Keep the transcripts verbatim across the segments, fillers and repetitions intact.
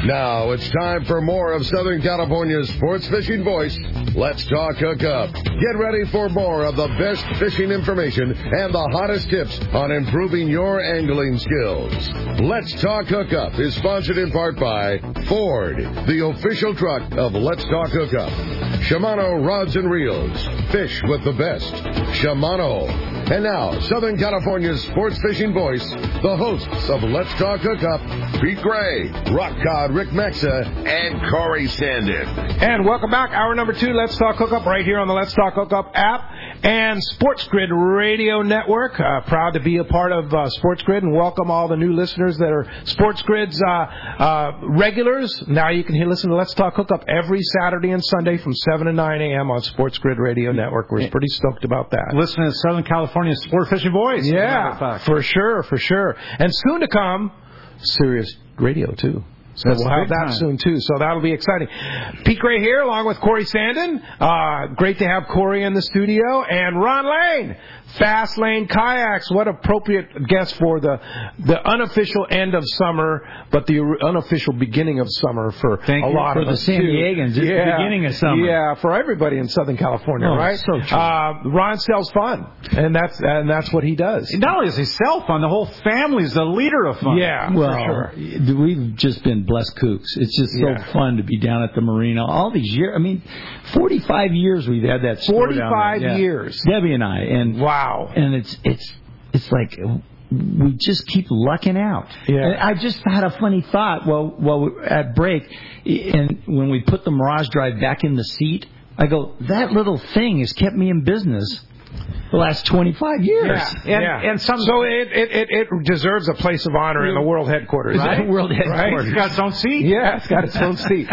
Now it's time for more of Southern California's sports fishing voice. Let's Talk Hookup. Get ready for more of the best fishing information and the hottest tips on improving your angling skills. Let's Talk Hookup is sponsored in part by Ford, the official truck of Let's Talk Hookup. Shimano Rods and Reels. Fish with the best. Shimano. And now, Southern California's sports fishing voice, the hosts of Let's Talk Hookup, Pete Gray, Rock Cod Rick Mexa, and Corey Sandin. And welcome back. Hour number two, Let's Talk Hookup, right here on the Let's Talk Hookup app and Sports Grid Radio Network. Uh, proud to be a part of uh, Sports Grid and welcome all the new listeners that are Sports Grid's uh, uh, regulars. Now you can hear, listen to Let's Talk Hookup every Saturday and Sunday from seven to nine a.m. on Sports Grid Radio Network. We're pretty stoked about that. Listen to Southern California's sport fishing voice. Yeah, for sure, for sure. And soon to come, Sirius Radio, too. So That's we'll have that time. soon, too. So that'll be exciting. Pete Gray here, along with Corey Sandin. Uh, great to have Corey in the studio. And Ron Lane, Fast Lane Kayaks. What appropriate guest for the the unofficial end of summer, but the unofficial beginning of summer for Thank a you lot for of the us, San too. Diegans. It's the beginning of summer. Yeah, for everybody in Southern California, Oh, right? so true. Uh, Ron sells fun, and that's and that's what he does. Not only is he sell fun, the whole family's the leader of fun. Yeah, well, for sure. We've just been blessed kooks. It's just so Yeah. fun to be down at the marina all these years. I mean, forty-five years we've had that store down there. forty-five Yeah. years. Debbie and I, and Wow. and it's it's it's like we just keep lucking out. Yeah. And I just had a funny thought while while we were at break, and when we put the Mirage Drive back in the seat, I go, that little thing has kept me in business the last twenty-five years. Yeah, And- yeah. and some- so it, it, it, it deserves a place of honor in the world headquarters. Right? World headquarters. It's got its own seat. Yeah, it's got its own seat.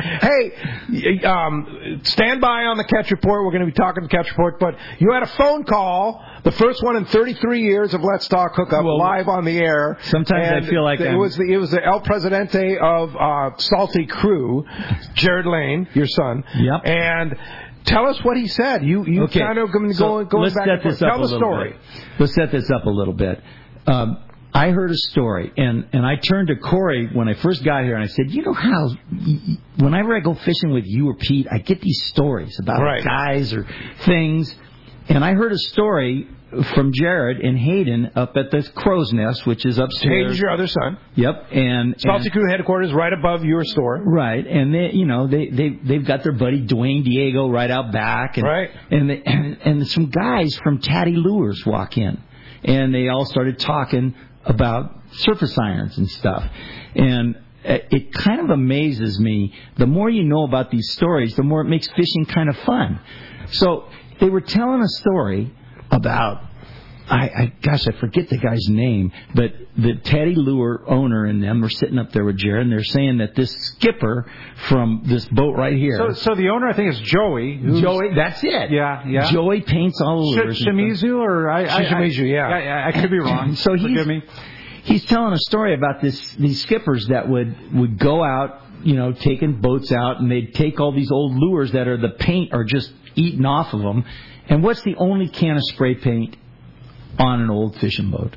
Hey, um, stand by on the Catch Report. We're going to be talking to Catch Report, but you had a phone call, the first one in thirty-three years of Let's Talk Hookup, Well, live on the air. sometimes I And feel like it I'm- was the, it was the El Presidente of uh, Salty Crew, Jared Lane, your son. Yep. And tell us what he said. You you Okay. kind of going, So going, going let's back set and forth. this up Tell a the little story. bit. Let's set this up a little bit. Um, I heard a story, and, and I turned to Corey when I first got here, and I said, you know how y- y- whenever I go fishing with you or Pete, I get these stories about Right. guys or things, and I heard a story from Jared and Hayden up at the Crow's Nest, which is upstairs. Hayden's your other son. Yep, and Salty and- Crew headquarters right above your store. Right, and they, you know, they they they've got their buddy Dwayne Diego right out back, and Right. and they, and, and some guys from Tatty Lures walk in, and they all started talking about surface irons and stuff, and it kind of amazes me. The more you know about these stories, the more it makes fishing kind of fun. So they were telling a story about. I, I gosh, I forget the guy's name, but the Teddy Lure owner and them were sitting up there with Jared, and they're saying that this skipper from this boat right here, So, so the owner, I think, is Joey. who's- Joey, that's it. Yeah, yeah. Joey paints all the lures. Sh- Shimizu, or I, I, I, Shimizu, yeah. I, I could be wrong. So he's Forgive me. he's telling a story about this these skippers that would would go out, you know, taking boats out, and they'd take all these old lures that are the paint are just eaten off of them. And what's the only can of spray paint on an old fishing boat?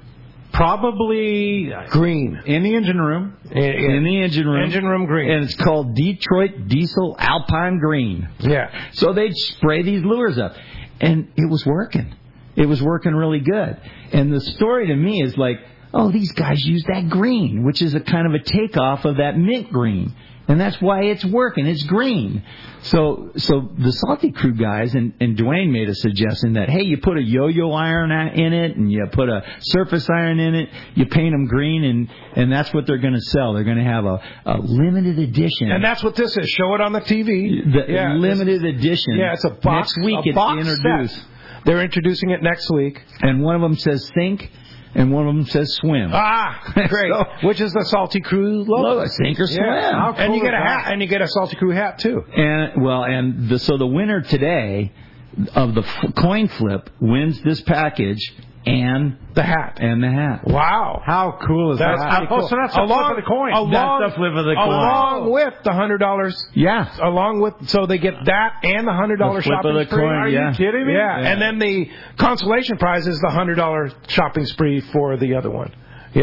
Probably Green. in the engine room. In the engine room. Engine room green. And it's called Detroit Diesel Alpine Green. Yeah. So they'd spray these lures up. And it was working. It was working really good. And the story to me is like, oh, these guys use that green, which is a kind of a takeoff of that mint green. And that's why it's working. It's green. So so the Salty Crew guys, and, and Dwayne made a suggestion that, hey, you put a yo-yo iron in it, and you put a surface iron in it, you paint them green, and, and that's what they're going to sell. They're going to have a, a limited edition. And that's what this is. Show it on the T V. The yeah, limited edition. Yeah, it's a box. Next week a it's box introduced. set. They're introducing it next week. And one of them says sink, and one of them says swim. Ah, great. So- Which is the Salty Crew logo. Logo, sink or swim. Yeah. How and you cool get a is hat, that? and you get a Salty Crew hat too. And well, and the, so the winner today of the f- coin flip wins this package and The hat. and the hat. Wow. How cool is That's that? pretty cool. Oh, so that's the along, flip of the coin. Along, That's the flip of the coin. Along with the hundred dollars. Yeah. Along with, so they get that and the hundred dollar The flip shopping of the spree. coin, Are yeah. you kidding me? Yeah. Yeah. And then the consolation prize is the hundred dollar shopping spree for the other one. Yeah.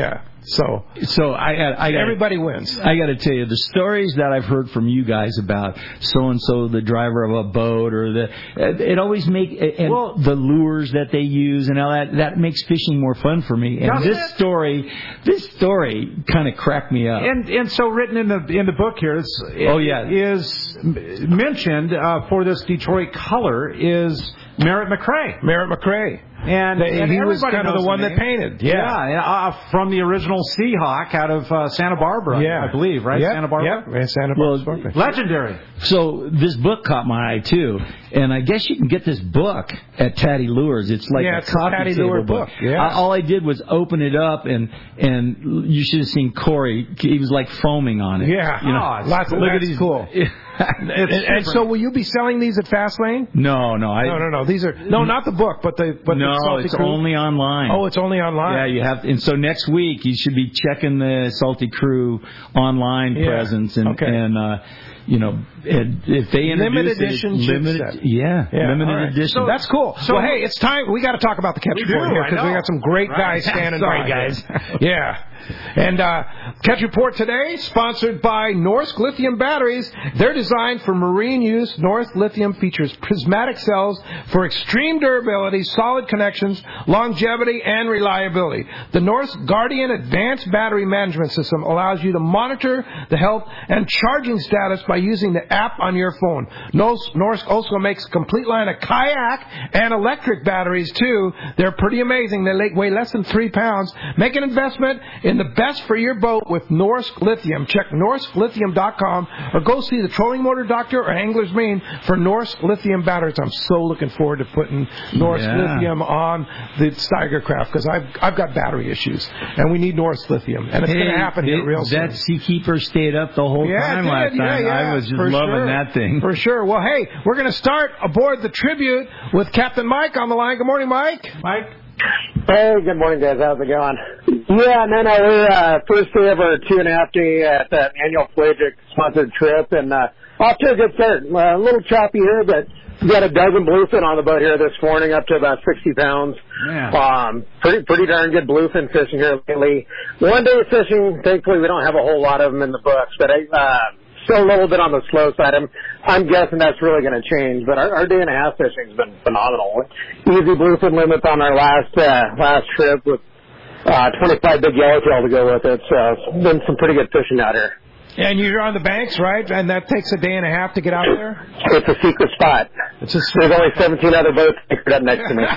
So, so I, I, I everybody wins. I got to tell you, the stories that I've heard from you guys about so and so, the driver of a boat, or the it always make and well, the lures that they use and all that that makes fishing more fun for me. And this it? story, this story kind of cracked me up. And and so written in the in the book here, it's, oh yeah, is mentioned uh, for this Detroit color is Merritt McRae. Merritt McRae. And, the, and he was kind of the one name. that painted. Yeah. Yeah, uh, from the original Seahawk out of uh, Santa Barbara, yeah. I believe, right? Yep. Santa Barbara? Yeah, Santa Barbara. Well, legendary. So this book caught my eye, too. And I guess you can get this book at Taddy Lures. It's like yeah, a it's coffee a Taddy table Lure book. book. Yeah. I, all I did was open it up, and and you should have seen Corey. He was like foaming on it. Yeah. You know, oh, lots of, look that's at these. Cool. and, and so will you be selling these at Fastlane? No, no. I, no, no, no. These are no, not the book, but the but no, the Salty it's Crew. only online. Oh, it's only online. Yeah, you have. And so next week you should be checking the Salty Crew online yeah. presence, and okay. and uh, you know, and if they introduce limited edition, it, limited, yeah, yeah, limited right. edition. So that's cool. So well, hey, it's time. We got to talk about the catch report here because we got some great right. guys standing Sorry, by. guys. yeah. And uh, Catch Report today, sponsored by Norsk Lithium Batteries. They're designed for marine use. Norsk Lithium features prismatic cells for extreme durability, solid connections, longevity, and reliability. The Norsk Guardian Advanced Battery Management System allows you to monitor the health and charging status by using the app on your phone. Norsk also makes a complete line of kayak and electric batteries, too. They're pretty amazing. They weigh less than three pounds. Make an investment in the best for your boat with Norsk Lithium. Check norsk lithium dot com or go see the Trolling Motor Doctor or Angler's Marine for Norsk Lithium batteries. I'm so looking forward to putting Norsk yeah. Lithium on the Steiger craft because I've I've got battery issues and we need Norsk Lithium and it's hey, going to happen here it, real soon. That Seakeeper stayed up the whole yeah, time did, last time. yeah, yeah, I was just for loving sure. that thing. For sure. Well, hey, we're going to start aboard the Tribute with Captain Mike on the line. Good morning, Mike. Mike. Hey, good morning, guys. How's it going? Yeah, no, no, we're uh, first day of our two and a half day at the annual Pelagic sponsored trip, and uh, off to a good start. Uh, a little choppy here, but we got a dozen bluefin on the boat here this morning, up to about sixty pounds. Yeah. Um, pretty, pretty darn good bluefin fishing here lately. One day fishing, thankfully, we don't have a whole lot of them in the books, but I. Uh, Still a little bit on the slow side. I'm, I'm guessing that's really going to change, but our, our day and a half fishing has been phenomenal. Easy bluefin limits on our last uh, last trip with uh, twenty-five big yellowtail to go with it. So it's been some pretty good fishing out here. And you're on the banks, right? And that takes a day and a half to get out there? It's a secret spot. It's a There's only seventeen other boats anchored up next to me.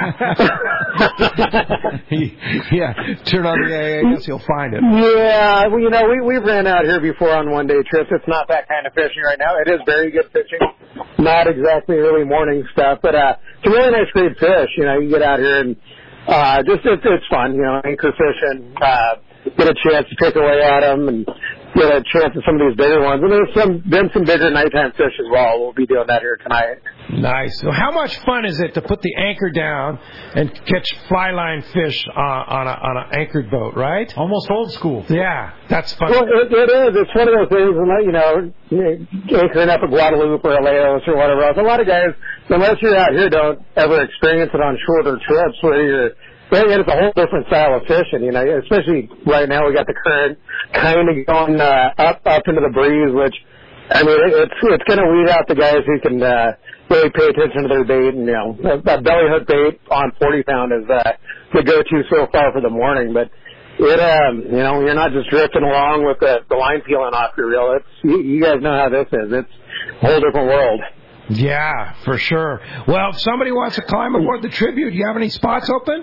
yeah, turn on the A A S, you'll find it. Yeah, well, you know, we, we've ran out here before on one-day trips. It's not that kind of fishing right now. It is very good fishing. Not exactly early morning stuff, but uh, it's a really nice grade fish. You know, you get out here and uh, just it's, it's fun, you know, anchor fishing, uh, get a chance to pick away at them and get a chance at some of these bigger ones. And there's some been some bigger nighttime fish as well. We'll be doing that here tonight. Nice. So how much fun is it to put the anchor down and catch fly line fish uh, on a on an anchored boat, right? Almost old school. Yeah, that's fun. Well, it, it is. It's one of those things, you know, anchoring up at Guadalupe or Laos or whatever else. A lot of guys, unless you're out here, don't ever experience it on shorter trips where you're And it's a whole different style of fishing, you know, especially right now we got the current kind of going uh, up up into the breeze, which, I mean, it's it's going to weed out the guys who can uh, really pay attention to their bait. And, you know, that belly hook bait on forty pound is uh, the go-to so far for the morning. But, it um, you know, you're not just drifting along with the, the line peeling off your reel. It's you, you guys know how this is. It's a whole different world. Yeah, for sure. Well, if somebody wants to climb aboard the Tribute, do you have any spots open?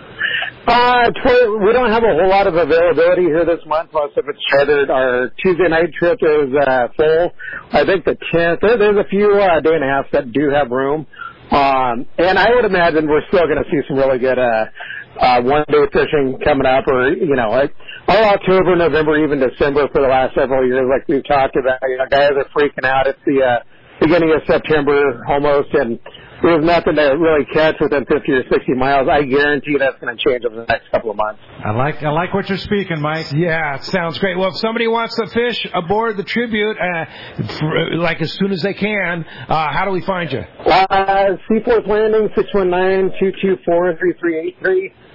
Uh, we don't have a whole lot of availability here this month. Most of it's chartered. Our Tuesday night trip is uh, full. I think the tenth, there, there's a few uh, day and a half that do have room. Um, and I would imagine we're still going to see some really good uh, uh, one-day fishing coming up, or, you know, like all October, November, even December for the last several years, like we've talked about. You know, guys are freaking out. It's the uh, beginning of September almost, and there's nothing to really catch within fifty or sixty miles. I guarantee that's going to change over the next couple of months. I like I like what you're speaking, Mike. Yeah, it sounds great. Well, if somebody wants to fish aboard the Tribute, uh, for, like as soon as they can, uh, how do we find you? Uh, Seaforth Landing, six one nine, two two four, three three eight three.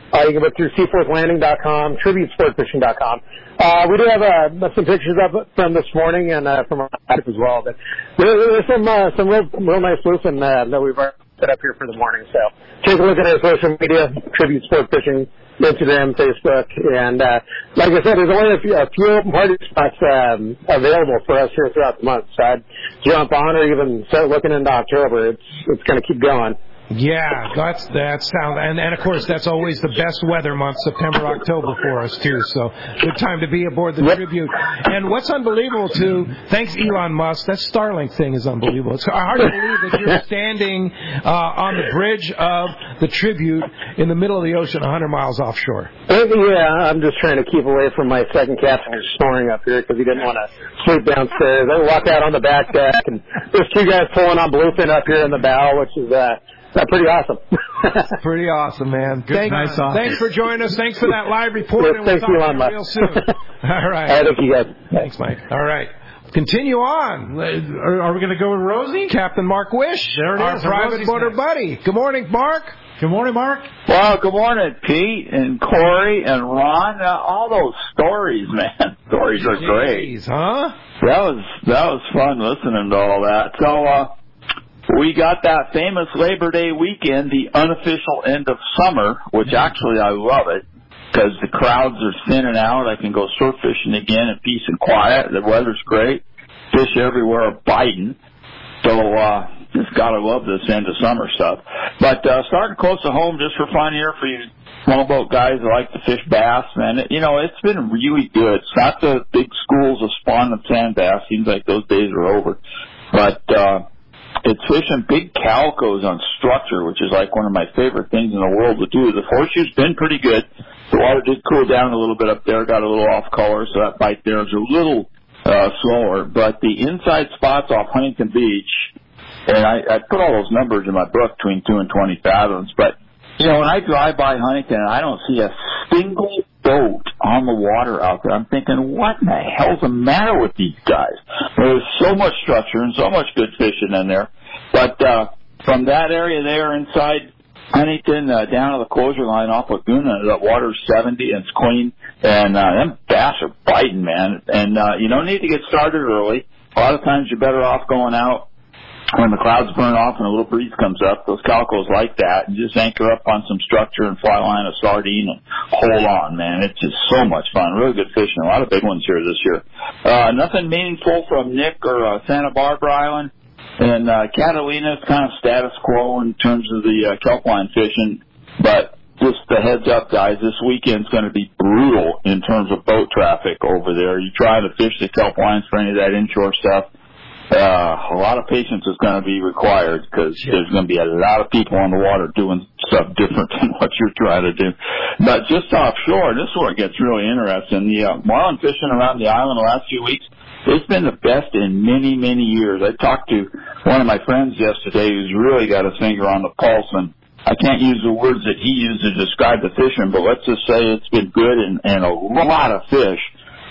Uh, you can look through seaforth landing dot com, tribute sport fishing dot com. Uh, we do have uh, some pictures up from this morning and uh, from our app as well. But there, there's some uh, some real, real nice bluefin uh, that we've already set up here for the morning. So take a look at our social media, Tribute Sport Fishing, Instagram, Facebook, and uh, like I said, there's only a few, a few open party spots um, available for us here throughout the month. So I'd jump on or even start looking into October. It's it's going to keep going. Yeah, that's that sound, and and of course that's always the best weather month, September, October for us too. So good time to be aboard the yep. Tribute. And what's unbelievable too? Thanks, Elon Musk. That Starlink thing is unbelievable. It's hard to believe that you're standing uh, on the bridge of the Tribute in the middle of the ocean, one hundred miles offshore. Yeah, I'm just trying to keep away from my second captain who's snoring up here because he didn't want to sleep downstairs. I walk out on the back deck, and there's two guys pulling on bluefin up here in the bow, which is uh. That's pretty awesome. Pretty awesome, man. Good, Thank, nice thanks for joining us. Thanks for that live report. Yes, and thanks, we'll talk Elon to you real soon. All right. All right, thank you guys. Thanks, Mike. All right. Continue on. Are, are we going to go with Rosie? Captain Mark Wish, there it our is, private border buddy. Good morning, Mark. Good morning, Mark. Well, good morning, Pete and Corey and Ron. Uh, all those stories, man. Stories are great. Jeez, huh? That was that was fun listening to all that. So, uh, we got that famous Labor Day weekend, the unofficial end of summer, which actually I love it because the crowds are thinning out. I can go surf fishing again in peace and quiet. The weather's great. Fish everywhere are biting. So, uh, just gotta love this end of summer stuff. But, uh, starting close to home just for fun here for you small boat guys that like to fish bass, man. It, you know, it's been really good. It's not the big schools of spawn and sand bass. Seems like those days are over. But, uh, it's fishing big calicos on structure, which is like one of my favorite things in the world to do. The horseshoe's been pretty good. The water did cool down a little bit up there, got a little off color, so that bite there is a little uh, slower. But the inside spots off Huntington Beach, and I, I put all those numbers in my book between two and twenty fathoms. But you know, when I drive by Huntington and I don't see a single boat on the water out there, I'm thinking, what in the hell's the matter with these guys? There's so much structure and so much good fishing in there. But uh, from that area there inside Huntington uh, down to the closure line off Laguna, the water's seventy and it's clean. And uh, them bass are biting, man. And uh, you don't need to get started early. A lot of times you're better off going out when the clouds burn off and a little breeze comes up. Those calicos like that. And just anchor up on some structure and fly line a sardine and hold on, man. It's just so much fun. Really good fishing. A lot of big ones here this year. Uh, nothing meaningful from Nick or uh, Santa Barbara Island. And uh, Catalina's kind of status quo in terms of the uh, kelp line fishing. But just a heads up, guys, this weekend's going to be brutal in terms of boat traffic over there. You try to fish the kelp lines for any of that inshore stuff. Uh, a lot of patience is going to be required because yeah. there's going to be a lot of people on the water doing stuff different than what you're trying to do. But just offshore, this is where it gets really interesting. The uh, marlin fishing around the island the last few weeks, it's been the best in many, many years. I talked to one of my friends yesterday who's really got his finger on the pulse, and I can't use the words that he used to describe the fishing, but let's just say it's been good and, and a lot of fish.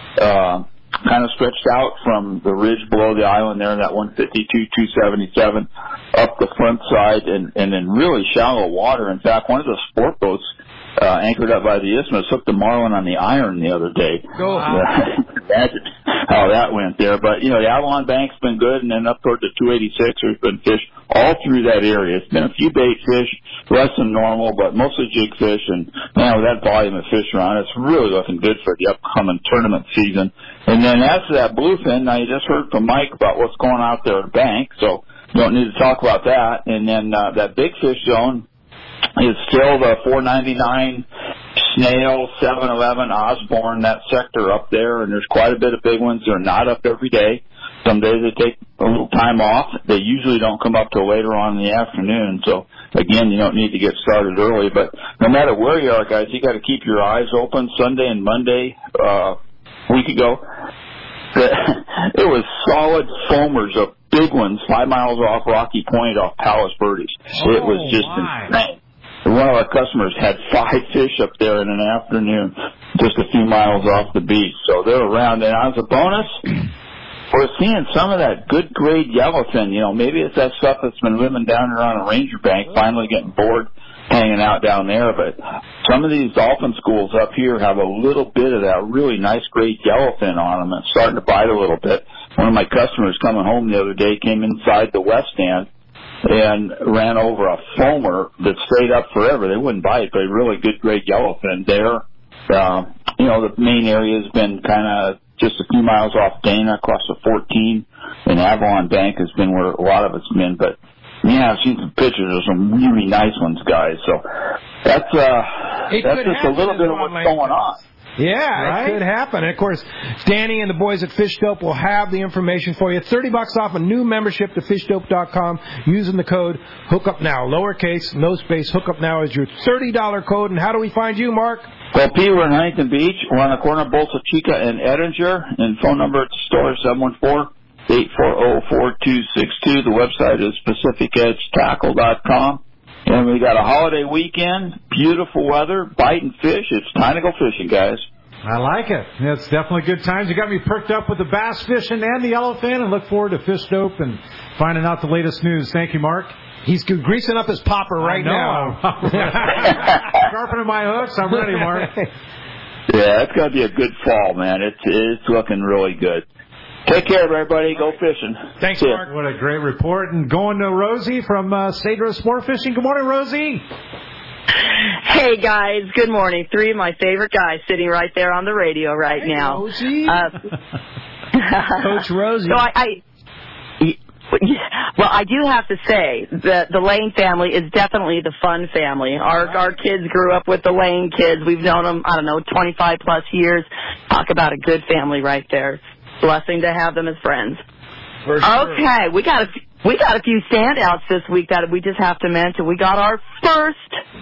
Uh, kind of stretched out from the ridge below the island there in that one fifty-two, two seventy-seven up the front side and, and in really shallow water. In fact, one of the sport boats uh, anchored up by the isthmus hooked a marlin on the iron the other day. Go on. Imagine how that went there. But, you know, the Avalon Bank's been good, and then up toward the two eighty-six there's been fish all through that area. It's been a few bait fish, less than normal, but mostly jig fish. And, man, with that volume of fish around, it's really looking good for the upcoming tournament season. And then as to that bluefin, now you just heard from Mike about what's going out there at Bank, so you don't need to talk about that. And then uh, that big fish zone is still the four ninety-nine Snail, seven eleven, Osborne, that sector up there, and there's quite a bit of big ones. They're not up every day. Some days they take a little time off. They usually don't come up till later on in the afternoon. So, again, you don't need to get started early. But no matter where you are, guys, you got to keep your eyes open. Sunday and Monday, uh, a week ago, it was solid foamers of big ones, five miles off Rocky Point off Palace Birdies. Oh, it was just my. insane. One of our customers had five fish up there in an afternoon, just a few miles off the beach. So they're around. And as a bonus, we're seeing some of that good grade yellowfin. You know, maybe it's that stuff that's been living down there on a Ranger Bank, finally getting bored. hanging out down there. But some of these dolphin schools up here have a little bit of that really nice great yellowfin on them. It's starting to bite a little bit. One of my customers coming home the other day came inside the west stand and ran over a foamer that stayed up forever. They wouldn't bite, but a really good great yellowfin there. Uh, you know, the main area has been kind of just a few miles off Dana across the fourteen, and Avalon Bank has been where a lot of it's been. But yeah, I've seen some pictures of some really nice ones, guys. So that's uh, it that's just a little bit of what's going on. Yeah, right? It could happen. And, of course, Danny and the boys at Fish Dope will have the information for you. thirty bucks off a new membership to fish dope dot com using the code HOOKUPNOW. Lowercase, no space, HOOKUPNOW is your thirty dollars code. And how do we find you, Mark? Well, P, we're in Huntington Beach. We're on the corner of Bolsa Chica and Edinger. And phone number at the store is seven one four, eight four zero, four two six two. The website is pacific edge tackle dot com. And we got a holiday weekend, beautiful weather, biting fish. It's time to go fishing, guys. I like it. It's definitely good times. You got me perked up with the bass fishing and the yellowfin, and look forward to Fish Dope and finding out the latest news. Thank you, Mark. He's greasing up his popper right now. Sharpening my hooks. I'm ready, Mark. Yeah, it's going to be a good fall, man. It's it's looking really good. Take care, everybody. Go fishing. Thanks, See Mark. ya. What a great report. And going to Rosie from uh, Cedro Sport Fishing. Good morning, Rosie. Hey, guys. Good morning. Three of my favorite guys sitting right there on the radio right hey, now. Rosie. Uh, Coach Rosie. So I, I, well, I do have to say that the Lane family is definitely the fun family. Our our kids grew up with the Lane kids. We've known them, I don't know, twenty-five plus years. Talk about a good family right there. Blessing to have them as friends. For sure. Okay, we got a we got a few standouts this week that we just have to mention. We got our first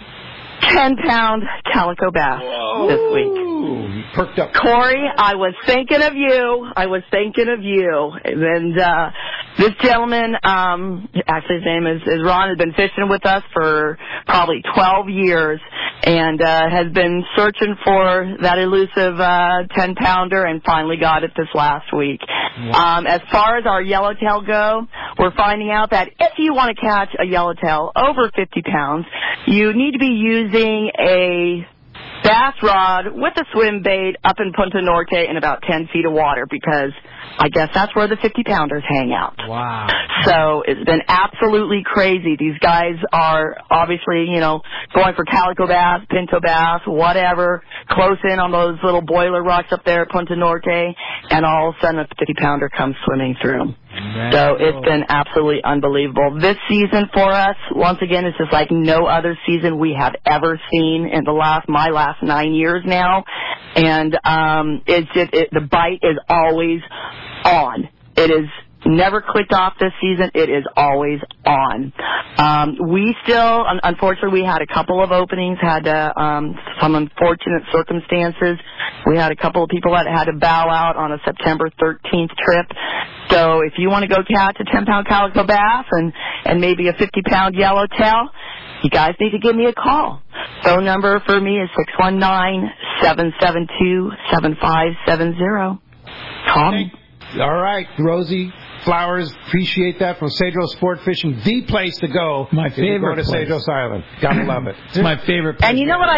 ten pound calico bass Whoa. this week. Ooh, perked up. Corey, I was thinking of you. I was thinking of you. And uh, this gentleman, um, actually his name is, is Ron, has been fishing with us for probably twelve years and uh, has been searching for that elusive uh, ten pounder and finally got it this last week. Wow. Um, as far as our yellowtail go, we're finding out that if you want to catch a yellowtail over fifty pounds, you need to be using a bass rod with a swim bait up in Punta Norte in about ten feet of water, because I guess that's where the fifty pounders hang out. Wow. So it's been absolutely crazy. These guys are obviously, you know, going for calico bass, pinto bass, whatever, close in on those little boiler rocks up there at Punta Norte, and all of a sudden a fifty pounder comes swimming through. So it's been absolutely unbelievable. This season for us, once again, it's just like no other season we have ever seen in the last, my last nine years now. And um, it's just, it, the bite is always on. It is never clicked off this season. It is always on. Um, we still, un- unfortunately, we had a couple of openings, had uh, um, some unfortunate circumstances. We had a couple of people that had to bow out on a September thirteenth trip. So if you want to go catch a ten pound calico bass and, and maybe a fifty pound yellowtail, you guys need to give me a call. Phone number for me is six one nine, seven seven two, seven five seven zero. Call me. All right, Rosie Flowers, appreciate that, from Cedro Sport Fishing, the place to go. My if you favorite go to place. Cedros Island. Gotta love it. It's my favorite place. And you know what I...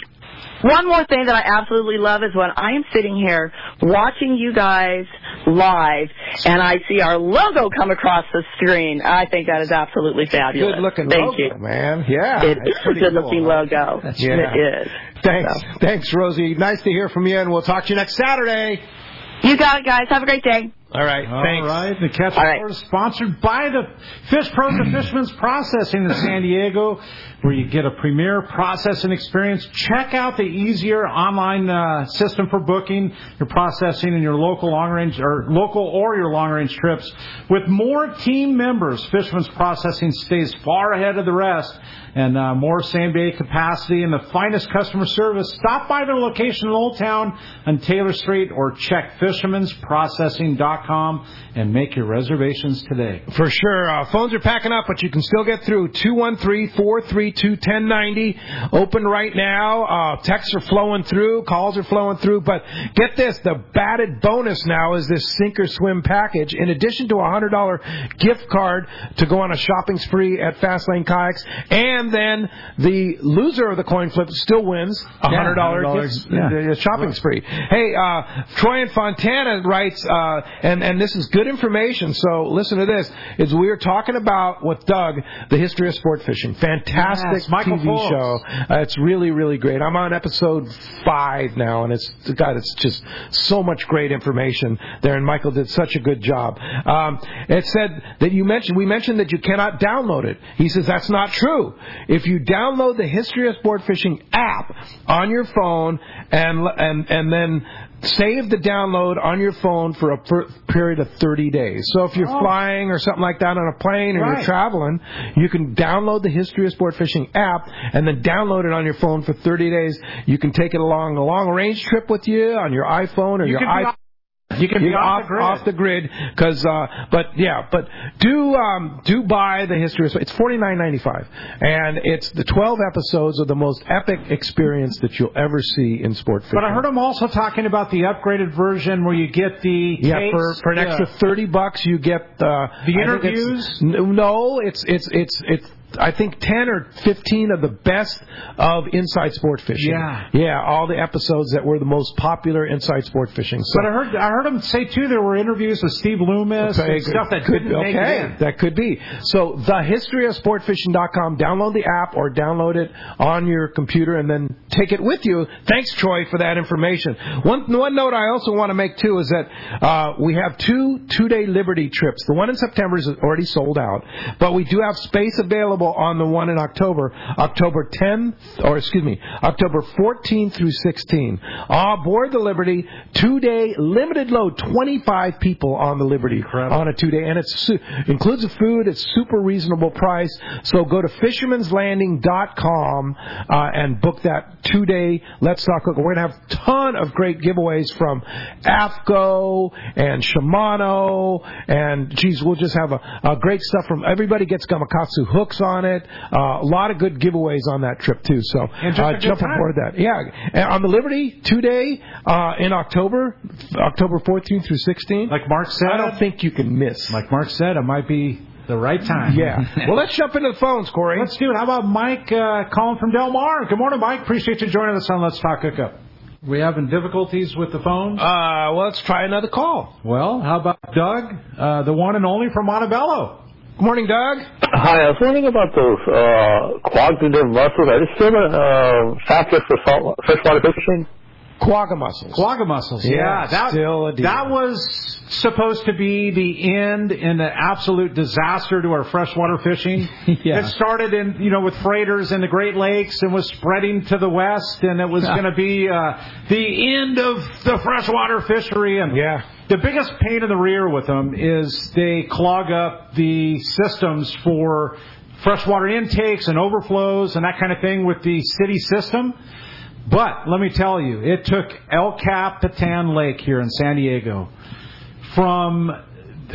One more thing that I absolutely love is when I am sitting here watching you guys live and I see our logo come across the screen. I think that is absolutely fabulous. Good looking Thank logo, you. man. Yeah. It is a good looking cool, logo. That's yeah. It is. Thanks. So. Thanks, Rosie. Nice to hear from you, and we'll talk to you next Saturday. You got it, guys. Have a great day. All right. All Thanks. right. The Catch All right. Report is sponsored by the Fish Pros of Fisherman's Processing in San Diego, where you get a premier processing experience. Check out the easier online uh, system for booking your processing in your local long range or local or your long range trips. With more team members, Fisherman's Processing stays far ahead of the rest, and uh, more same day capacity and the finest customer service. Stop by their location in Old Town on Taylor Street or check fishermans processing dot dot com and make your reservations today. For sure. Uh, phones are packing up, but you can still get through. two one three, four three two, one zero nine zero. Open right now. Uh, texts are flowing through. Calls are flowing through. But get this. The batted bonus now is this Sink or Swim package. In addition to a one hundred dollars gift card to go on a shopping spree at Fastlane Kayaks. And then the loser of the coin flip still wins a one hundred dollars yeah, one hundred dollars gift, yeah. shopping spree. Hey, uh, Troy in Fontana writes, uh, and, and this is good information, so listen to this, is we are talking about with Doug, the history of sport fishing. Fantastic yes, Michael T V Forbes. show. Uh, it's really, really great. I'm on episode five now, and it's, God, it's just so much great information there, and Michael did such a good job. Um, it said that you mentioned, we mentioned that you cannot download it. He says that's not true. If you download the History of Sport Fishing app on your phone and and and then save the download on your phone for a per- period of thirty days. So if you're oh. flying or something like that on a plane or right. you're traveling, you can download the History of Sport Fishing app and then download it on your phone for thirty days. You can take it along a long-range trip with you on your iPhone or you your iPhone. You can be You're off, off the grid. off the grid, because uh, but yeah, but do um, do buy the history. Of, it's forty-nine ninety-five, and it's the twelve episodes of the most epic experience that you'll ever see in sport fishing. But I heard him also talking about the upgraded version where you get the yeah tapes, for for an yeah. extra thirty bucks you get uh, the interviews. It's, no, it's it's it's it's. I think ten or fifteen of the best of inside sport fishing. Yeah. Yeah, all the episodes that were the most popular inside sport fishing. So. But I heard I heard him say, too, there were interviews with Steve Loomis okay, and stuff that could, couldn't okay, make it in. That could be. So the history of sport fishing dot com, download the app or download it on your computer and then take it with you. Thanks, Troy, for that information. One, one note I also want to make, too, is that uh, we have two two-day Liberty trips. The one in September is already sold out, but we do have space available on the one in October, October tenth, or excuse me, October fourteenth through sixteenth. Aboard the Liberty, two-day limited load, twenty-five people on the Liberty Incredible. On a two-day, and it su- includes the food. It's super reasonable price. So go to fisherman's landing dot com uh, and book that two-day Let's Talk Cook. We're going to have a ton of great giveaways from AFCO and Shimano, and geez, we'll just have a, a great stuff from everybody. Gets Gamakatsu hooks on it. Uh, a lot of good giveaways on that trip, too. So uh, jump aboard that. Yeah. And on the Liberty, two-day uh, in October, October fourteenth through sixteenth. Like Mark said. I don't think you can miss. Like Mark said, it might be the right time. Yeah. Well, let's jump into the phones, Corey. Let's do it. How about Mike uh, calling from Del Mar? Good morning, Mike. Appreciate you joining us on Let's Talk Hookup. We having difficulties with the phone? Uh, well, let's try another call. Well, how about Doug, uh, the one and only from Montebello? Good morning, Doug. Hi, I was wondering about those uh, quagga mussels. Are they still uh, fastest for salt, freshwater fishing? Quagga mussels. Quagga mussels, yeah. yeah that, still a deal. That was supposed to be the end and the absolute disaster to our freshwater fishing. yeah. It started in, you know, with freighters in the Great Lakes and was spreading to the west, and it was going to be uh, the end of the freshwater fishery. And yeah. the biggest pain in the rear with them is they clog up the systems for freshwater intakes and overflows and that kind of thing with the city system. But let me tell you, it took El Capitan Lake here in San Diego from a,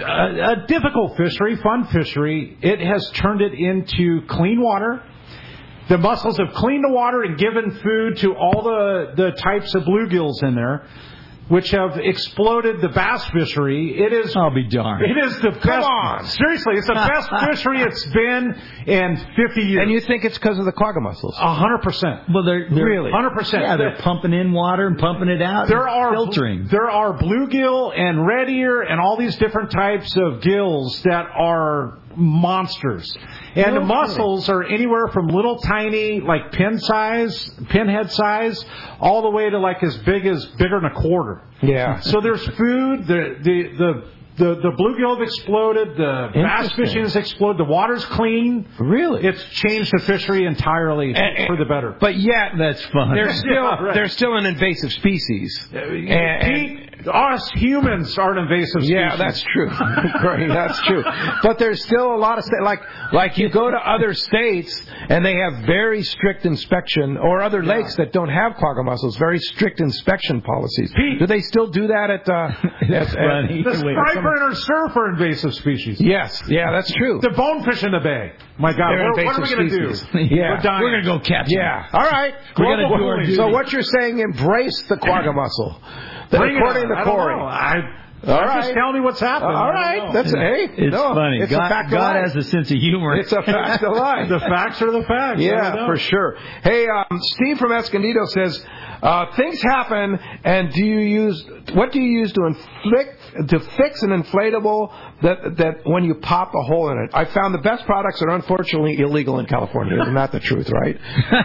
a difficult fishery, fun fishery. It has turned it into clean water. The mussels have cleaned the water and given food to all the, the types of bluegills in there, which have exploded the bass fishery. It is. I'll be darned. It is the Come best. on. Seriously, it's the best fishery it's been in fifty years. And you think it's because of the quagga mussels? A hundred percent. Well, they're, they're really hundred percent. Yeah, they're pumping in water and pumping it out. There are filtering. There are bluegill and red ear and all these different types of gills that are monsters. And no the mussels are anywhere from little tiny, like pin size, pinhead size, all the way to like as big as bigger than a quarter. Yeah. So there's food. The the the the, the bluegill have exploded. The bass fishing has exploded. The water's clean. Really? It's changed the fishery entirely and, for the better. But yet, that's fun. They're still yeah, right. they're still an invasive species. Uh, and, Pete, us humans aren't invasive species. Yeah, that's true. Corey, that's true. But there's still a lot of states, like like you go to other states and they have very strict inspection, or other Yeah. lakes that don't have quagga mussels, very strict inspection policies. Do they still do that at? Uh, That's at, funny. The striper and our surf are invasive species. Yes, yeah, that's true. The bonefish in the bay. My God, They're what, what are we going to do? species. Yeah. We're dying. We're going to go catch them. Yeah. All right. We're gonna Global do our warming. duty. So what you're saying, embrace the quagga mussel. That Bring it according on. to I don't Corey. know. I, All I'm right. just telling you what's happening. All I don't right. know. That's hey. It's no, funny. It's God, a fact of God life. has a sense of humor. It's a fact of life. The facts are the facts. I Yeah, don't know. for sure. Hey, um, Steve from Escondido says, uh, things happen, and do you use what do you use to inflict to fix an inflatable that that when you pop a hole in it? I found the best products are unfortunately illegal in California. Isn't that the truth, right?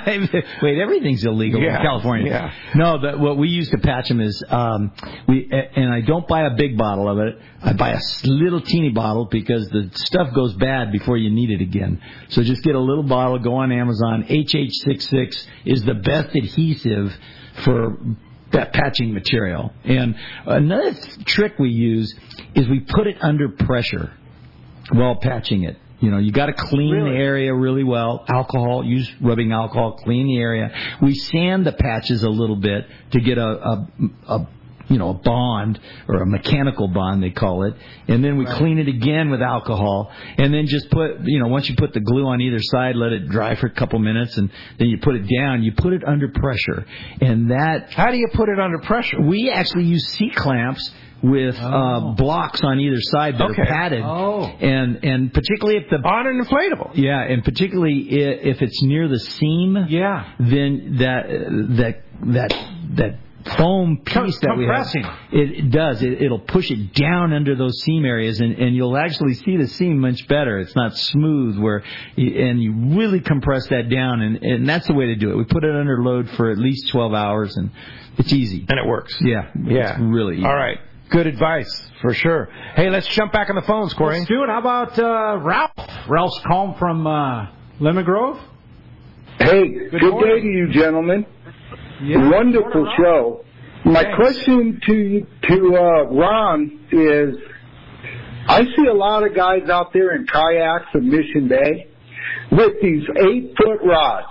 Wait, everything's illegal Yeah, in California. yeah. No, the, what we use to patch them is um, we, and I don't buy a big bottle of it. I buy a little teeny bottle because the stuff goes bad before you need it again. So just get a little bottle. Go on Amazon. H H sixty-six is the best adhesive for that patching material. And another th- trick we use is we put it under pressure while patching it. You know, you got to clean Really? the area really well. Alcohol, use rubbing alcohol, clean the area. We sand the patches a little bit to get a, a, a you know, a bond, or a mechanical bond they call it, and then we right. clean it again with alcohol, and then just put, you know, once you put the glue on either side, let it dry for a couple minutes, and then you put it down. You put it under pressure, and that. How do you put it under pressure? We actually use C-clamps with oh. uh, blocks on either side that okay. are padded, oh. and and particularly if the on an inflatable, yeah, and particularly if it's near the seam, yeah, then that that that that. foam piece that we have, it, it does. It, it'll push it down under those seam areas, and, and you'll actually see the seam much better. It's not smooth, where, you, and you really compress that down, and, and that's the way to do it. We put it under load for at least twelve hours, and it's easy. And it works. Yeah, yeah, it's really easy. All right. Good advice, for sure. Hey, let's jump back on the phones, Corey. Let's do it. How about uh, Ralph? Ralph's calling from uh, Lemon Grove. Hey, good, good day to you, gentlemen. Yeah, wonderful show. My Thanks. question to to uh, Ron is, I see a lot of guys out there in kayaks in Mission Bay with these eight-foot rods,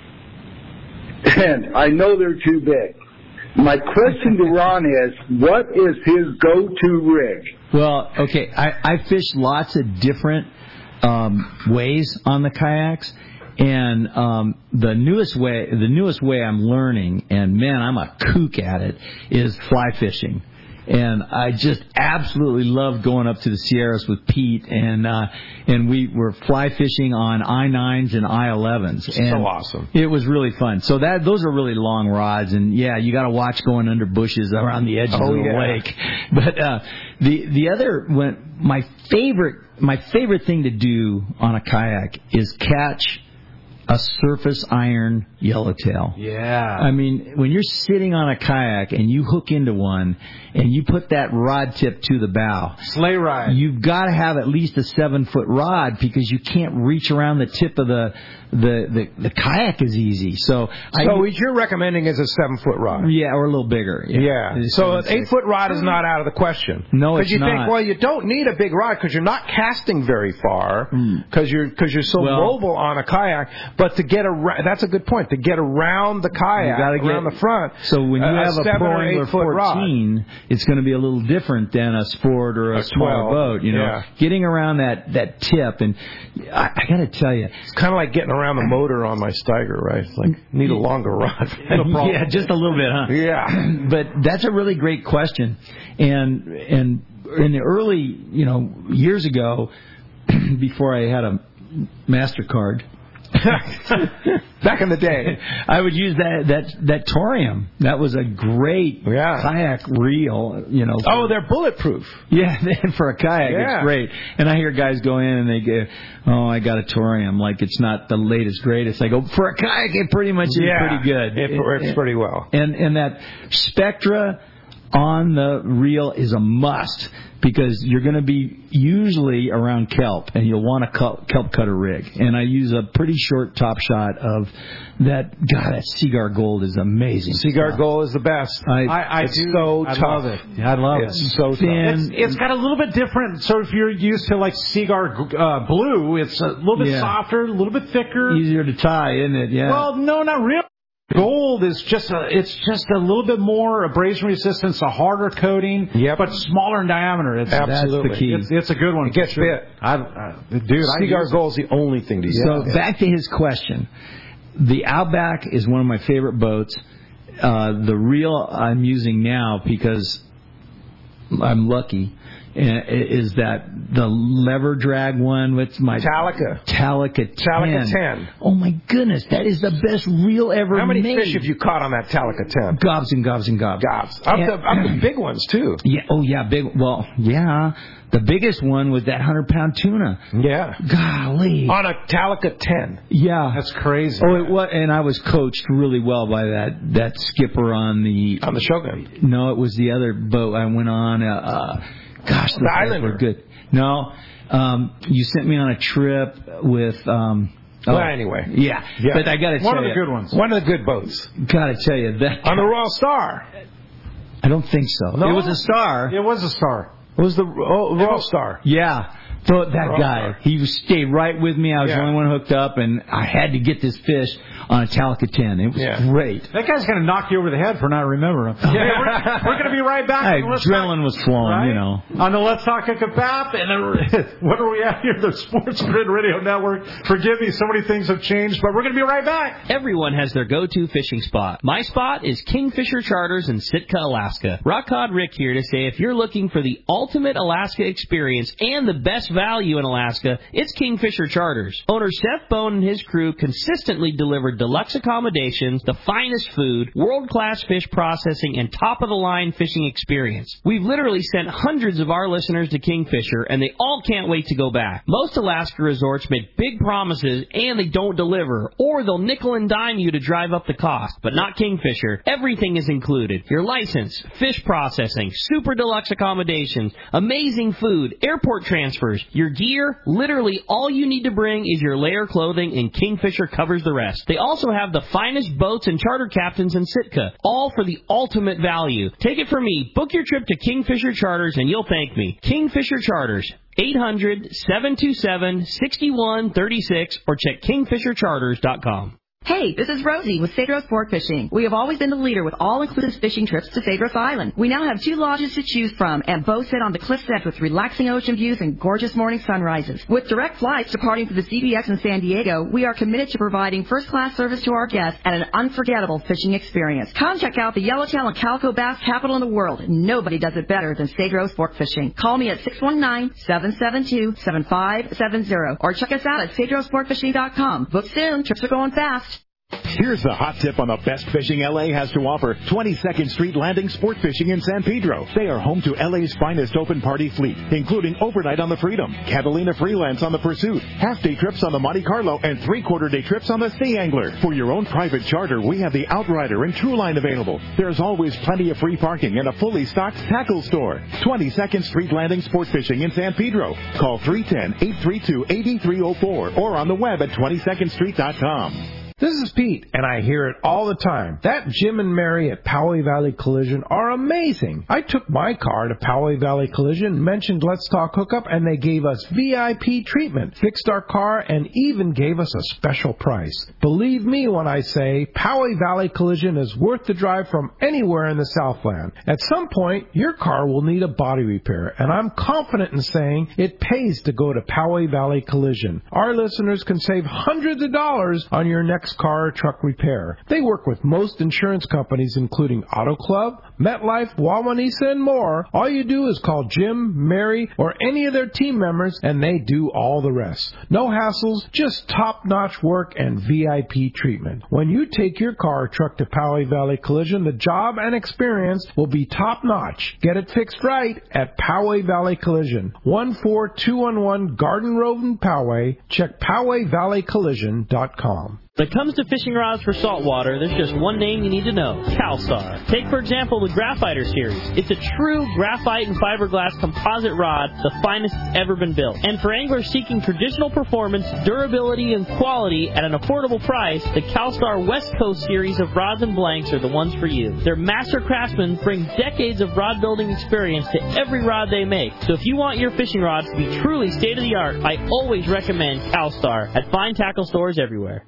and I know they're too big. My question to Ron is, what is his go-to rig? Well, okay, I, I fish lots of different um, ways on the kayaks. And um, the newest way, the newest way I'm learning, and man, I'm a kook at it, is fly fishing. And I just absolutely love going up to the Sierras with Pete, and uh, and we were fly fishing on I nines and I elevens. And so awesome! It was really fun. So that those are really long rods, and yeah, you got to watch going under bushes around the edges oh, of the yeah. lake. But uh, the the other one, my favorite my favorite thing to do on a kayak is catch a surface iron yellowtail. Yeah. I mean, when you're sitting on a kayak and you hook into one and you put that rod tip to the bow, sleigh ride, you've got to have at least a seven foot rod because you can't reach around the tip of the the the, the kayak is easy. So, so I, what you're recommending is a seven foot rod. Yeah, or a little bigger. Yeah. yeah. So an eight foot rod is not out of the question. No, it's you not. Because you think, well, you don't need a big rod because you're not casting very far because mm. you're because you're so well, mobile on a kayak. But to get around, that's a good point. To get around the kayak, you around get, the front. So when you a, have a, a Pro Angler fourteen, rod. it's going to be a little different than a Sport or a, a smaller boat. You know, yeah. getting around that that tip, and I, I got to tell you, it's kind of like getting around the motor on my Steiger, right? It's like need a longer rod. Yeah, just a little bit, huh? Yeah. But that's a really great question, and and in the early, you know, years ago, before I had a MasterCard. Back in the day, I would use that that that Torium. That was a great yeah. kayak reel. You know. For, oh, they're bulletproof. Yeah, for a kayak, yeah. it's great. And I hear guys go in and they go, "Oh, I got a Torium." Like it's not the latest, greatest. I go, for a kayak, it pretty much is yeah, pretty good. It, it works it, pretty well. And and that Spectra on the reel is a must because you're going to be usually around kelp, and you'll want a kelp cutter rig. And I use a pretty short top shot of that. God, that Seaguar Gold is amazing. Seaguar Gold is the best. I, I, I it's do. so I tough. love it. I love it's it. It's so thin. tough. It's, it's got a little bit different. So if you're used to like Seaguar uh, Blue, it's a little bit yeah. softer, a little bit thicker. Easier to tie, isn't it? Yeah. Well, no, not really. Gold is just a, it's just a little bit more abrasion resistance, a harder coating, yep. but smaller in diameter. It's, Absolutely. That's the key. It's, it's a good one. It gets sure. bit. I, I, dude, Seaguar Gold is the only thing to use. So yeah. back to his question. The Outback is one of my favorite boats. Uh, the reel I'm using now, because I'm lucky, is that the lever drag one with my Talica. Talica ten. Talica ten. Oh my goodness, that is the best reel ever made. How many made. fish have you caught on that Talica ten? Gobs and gobs and gobs. Gobs. Up, and, the, up the big ones too. Yeah. Oh yeah, big. Well, yeah. The biggest one was that hundred pound tuna. Yeah. Golly. On a Talica ten. Yeah. That's crazy. Oh, it was, and I was coached really well by that that skipper on the on the Shogun. No, it was the other boat I went on. Uh, uh, gosh, the Islander. Were good. No, um, you sent me on a trip with. Um, well, oh, anyway. Yeah. yeah. But I got to tell you. One of the good ones. One of the good boats. Got to tell you that. On the Royal Star. I don't think so. No? It was a Star. It was a Star. It was the oh, Royal Star. Yeah. So that Royal guy, Star. he stayed right with me. I was yeah. the only one hooked up, and I had to get this fish on a Talica ten. It was yeah. great. That guy's going to knock you over the head for not remembering. Yeah. Hey, we're we're going to be right back. Hey, adrenaline was flowing, right? you know. On the Let's Talk Hookup app, and then what are we at here? The Sports Grid Radio Network. Forgive me, so many things have changed, but we're going to be right back. Everyone has their go-to fishing spot. My spot is Kingfisher Charters in Sitka, Alaska. Rock Cod Rick here to say if you're looking for the ultimate Alaska experience and the best value in Alaska, it's Kingfisher Charters. Owner Seth Bone and his crew consistently deliver deluxe accommodations, the finest food, world-class fish processing, and top-of-the-line fishing experience. We've literally sent hundreds of our listeners to Kingfisher, and they all can't wait to go back. Most Alaska resorts make big promises, and they don't deliver, or they'll nickel and dime you to drive up the cost. But not Kingfisher. Everything is included. Your license, fish processing, super deluxe accommodations, amazing food, airport transfers, your gear, literally all you need to bring is your layer clothing, and Kingfisher covers the rest. They also have the finest boats and charter captains in Sitka, all for the ultimate value. Take it from me, book your trip to Kingfisher Charters and you'll thank me. Kingfisher Charters, eight hundred, seven two seven, six one three six, or check kingfisher charters dot com. Hey, this is Rosie with Cedros Sport Fishing. We have always been the leader with all-inclusive fishing trips to Cedros Island. We now have two lodges to choose from and both sit on the cliff's edge with relaxing ocean views and gorgeous morning sunrises. With direct flights departing from the C B X in San Diego, we are committed to providing first-class service to our guests and an unforgettable fishing experience. Come check out the yellowtail and calico bass capital in the world. Nobody does it better than Cedros Sport Fishing. Call me at six one nine, seven seven two, seven five seven zero or check us out at cedros sport fishing dot com. Book soon. Trips are going fast. Here's the hot tip on the best fishing L A has to offer. twenty-second Street Landing Sport Fishing in San Pedro. They are home to L A's finest open party fleet, including overnight on the Freedom, Catalina Freelance on the Pursuit, half-day trips on the Monte Carlo, and three-quarter day trips on the Sea Angler. For your own private charter, we have the Outrider and Trueline available. There's always plenty of free parking and a fully stocked tackle store. twenty-second Street Landing Sport Fishing in San Pedro. Call three one zero, eight three two, eight three zero four or on the web at twenty second street dot com. This is Pete, and I hear it all the time. That Jim and Mary at Poway Valley Collision are amazing. I took my car to Poway Valley Collision, mentioned Let's Talk Hookup, and they gave us V I P treatment, fixed our car, and even gave us a special price. Believe me when I say Poway Valley Collision is worth the drive from anywhere in the Southland. At some point, your car will need a body repair, and I'm confident in saying it pays to go to Poway Valley Collision. Our listeners can save hundreds of dollars on your next car or truck repair. They work with most insurance companies, including Auto Club, MetLife, Wawanesa, and more. All you do is call Jim, Mary, or any of their team members, and they do all the rest. No hassles, just top-notch work and V I P treatment. When you take your car or truck to Poway Valley Collision, the job and experience will be top-notch. Get it fixed right at Poway Valley Collision. one four two one one Garden Road in Poway. Check poway valley collision dot com. When it comes to fishing rods for saltwater, there's just one name you need to know, CalStar. Take, for example, the Graphiter series. It's a true graphite and fiberglass composite rod, the finest it's ever been built. And for anglers seeking traditional performance, durability, and quality at an affordable price, the CalStar West Coast series of rods and blanks are the ones for you. Their master craftsmen bring decades of rod building experience to every rod they make. So if you want your fishing rods to be truly state-of-the-art, I always recommend CalStar at fine tackle stores everywhere.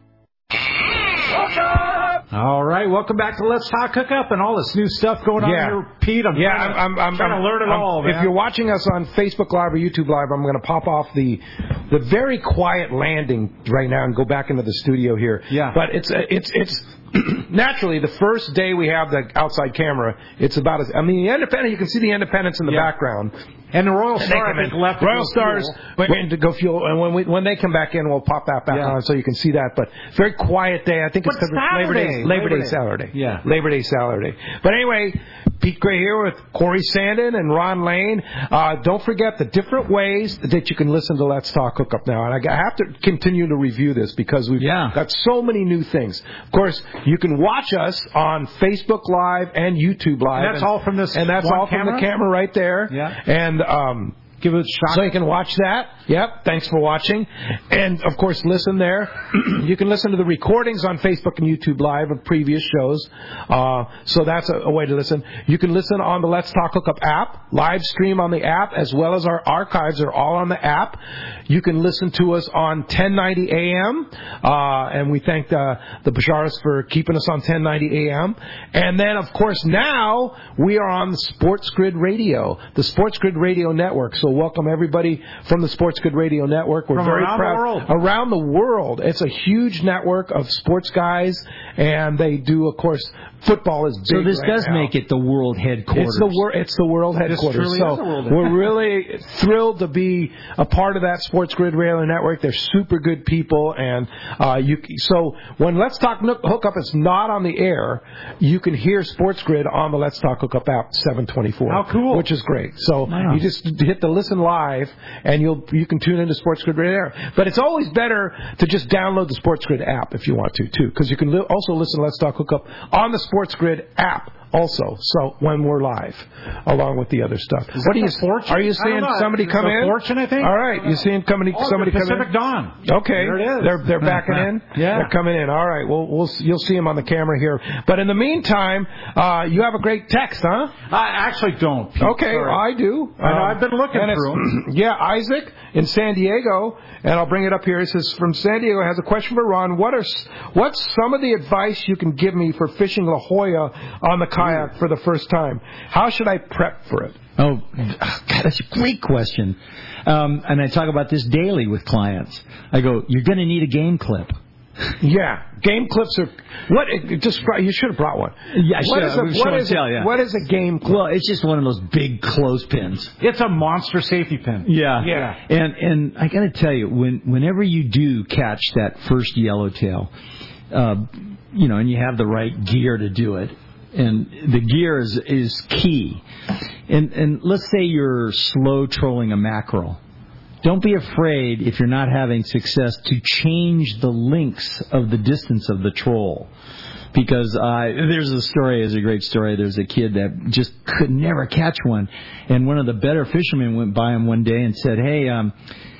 All right, welcome back to Let's Talk Hookup and all this new stuff going on yeah. here, Pete. I'm yeah, trying, to, I'm, I'm, trying I'm, to learn it I'm, all, man. If you're watching us on Facebook Live or YouTube Live, I'm going to pop off the the very quiet landing right now and go back into the studio here. Yeah. But it's it's it's naturally the first day we have the outside camera. It's about as I mean the Independent. You can see the Independence in the yeah. background. And the Royal Star, I think, left Royal Stars went to go fuel, and when we when they come back in, we'll pop that back yeah. on so you can see that. But very quiet day. I think it's because it's Labor Day, Labor, Labor Day, Day Saturday. Yeah, Labor Day Saturday. But anyway, Pete Gray here with Corey Sandin and Ron Lane. Uh, don't forget the different ways that you can listen to Let's Talk Hookup now. And I have to continue to review this because we've yeah. got so many new things. Of course, you can watch us on Facebook Live and YouTube Live. And that's and, all from this And that's one all from camera? the camera right there. Yeah. And um, give it a shot. So you can watch that. Yep. Thanks for watching. And, of course, listen there. You can listen to the recordings on Facebook and YouTube Live of previous shows. Uh, so that's a, a way to listen. You can listen on the Let's Talk Hookup app, live stream on the app, as well as our archives are all on the app. You can listen to us on ten ninety A M, uh, and we thank the, the Basharas for keeping us on ten ninety A M. And then, of course, now we are on the Sports Grid Radio, the Sports Grid Radio Network. So welcome everybody from the Sports Grid Radio Network. We're from very around proud. The world. Around the world. It's a huge network of sports guys, and they do, of course, football is big. So this right does now. make it the world headquarters. It's the, wor- it's the world headquarters. This so is the world we're really thrilled to be a part of that Sports Grid Radio Network. They're super good people, and uh, you. So when Let's Talk Hookup is not on the air, you can hear Sports Grid on the Let's Talk Hookup app seven twenty-four. How cool! Which is great. So wow. you just hit the listen live, and you'll you can tune into Sports Grid Radio. But it's always better to just download the Sports Grid app if you want to too, because you can li- also listen to Let's Talk Hookup on the Sports Grid app. Also, so when we're live, along with the other stuff. Is what are you? Fortune? Are you seeing somebody come in? Fortune, I think. All right, you seeing somebody? Oh, somebody come in? Pacific Dawn. Okay, there it is. They're they're backing in. Yeah, they're coming in. All right. Well, we'll you'll see them on the camera here. But in the meantime, uh, you have a great text, huh? I actually don't. Pete. Okay, Sorry. I do. I know, Um, I've been looking through them. Yeah, Isaac in San Diego, and I'll bring it up here. He says, from San Diego, has a question for Ron. What are what's some of the advice you can give me for fishing La Jolla on the kayak for the first time? How should I prep for it? Oh, God, that's a great question. Um, and I talk about this daily with clients. I go, you're going to need a game clip. Yeah, game clips are what? Just you should have brought one. Yeah, I what should. is a, what is tell, a, yeah. what is a game clip? Well, it's just one of those big clothespins. It's a monster safety pin. Yeah, yeah. And and I got to tell you, when whenever you do catch that first yellowtail, uh, you know, and you have the right gear to do it. And the gear is, is key. And and let's say you're slow trolling a mackerel. Don't be afraid, if you're not having success, to change the lengths of the distance of the troll. Because uh, there's a story, there's a great story. There's a kid that just could never catch one. And one of the better fishermen went by him one day and said, hey, um,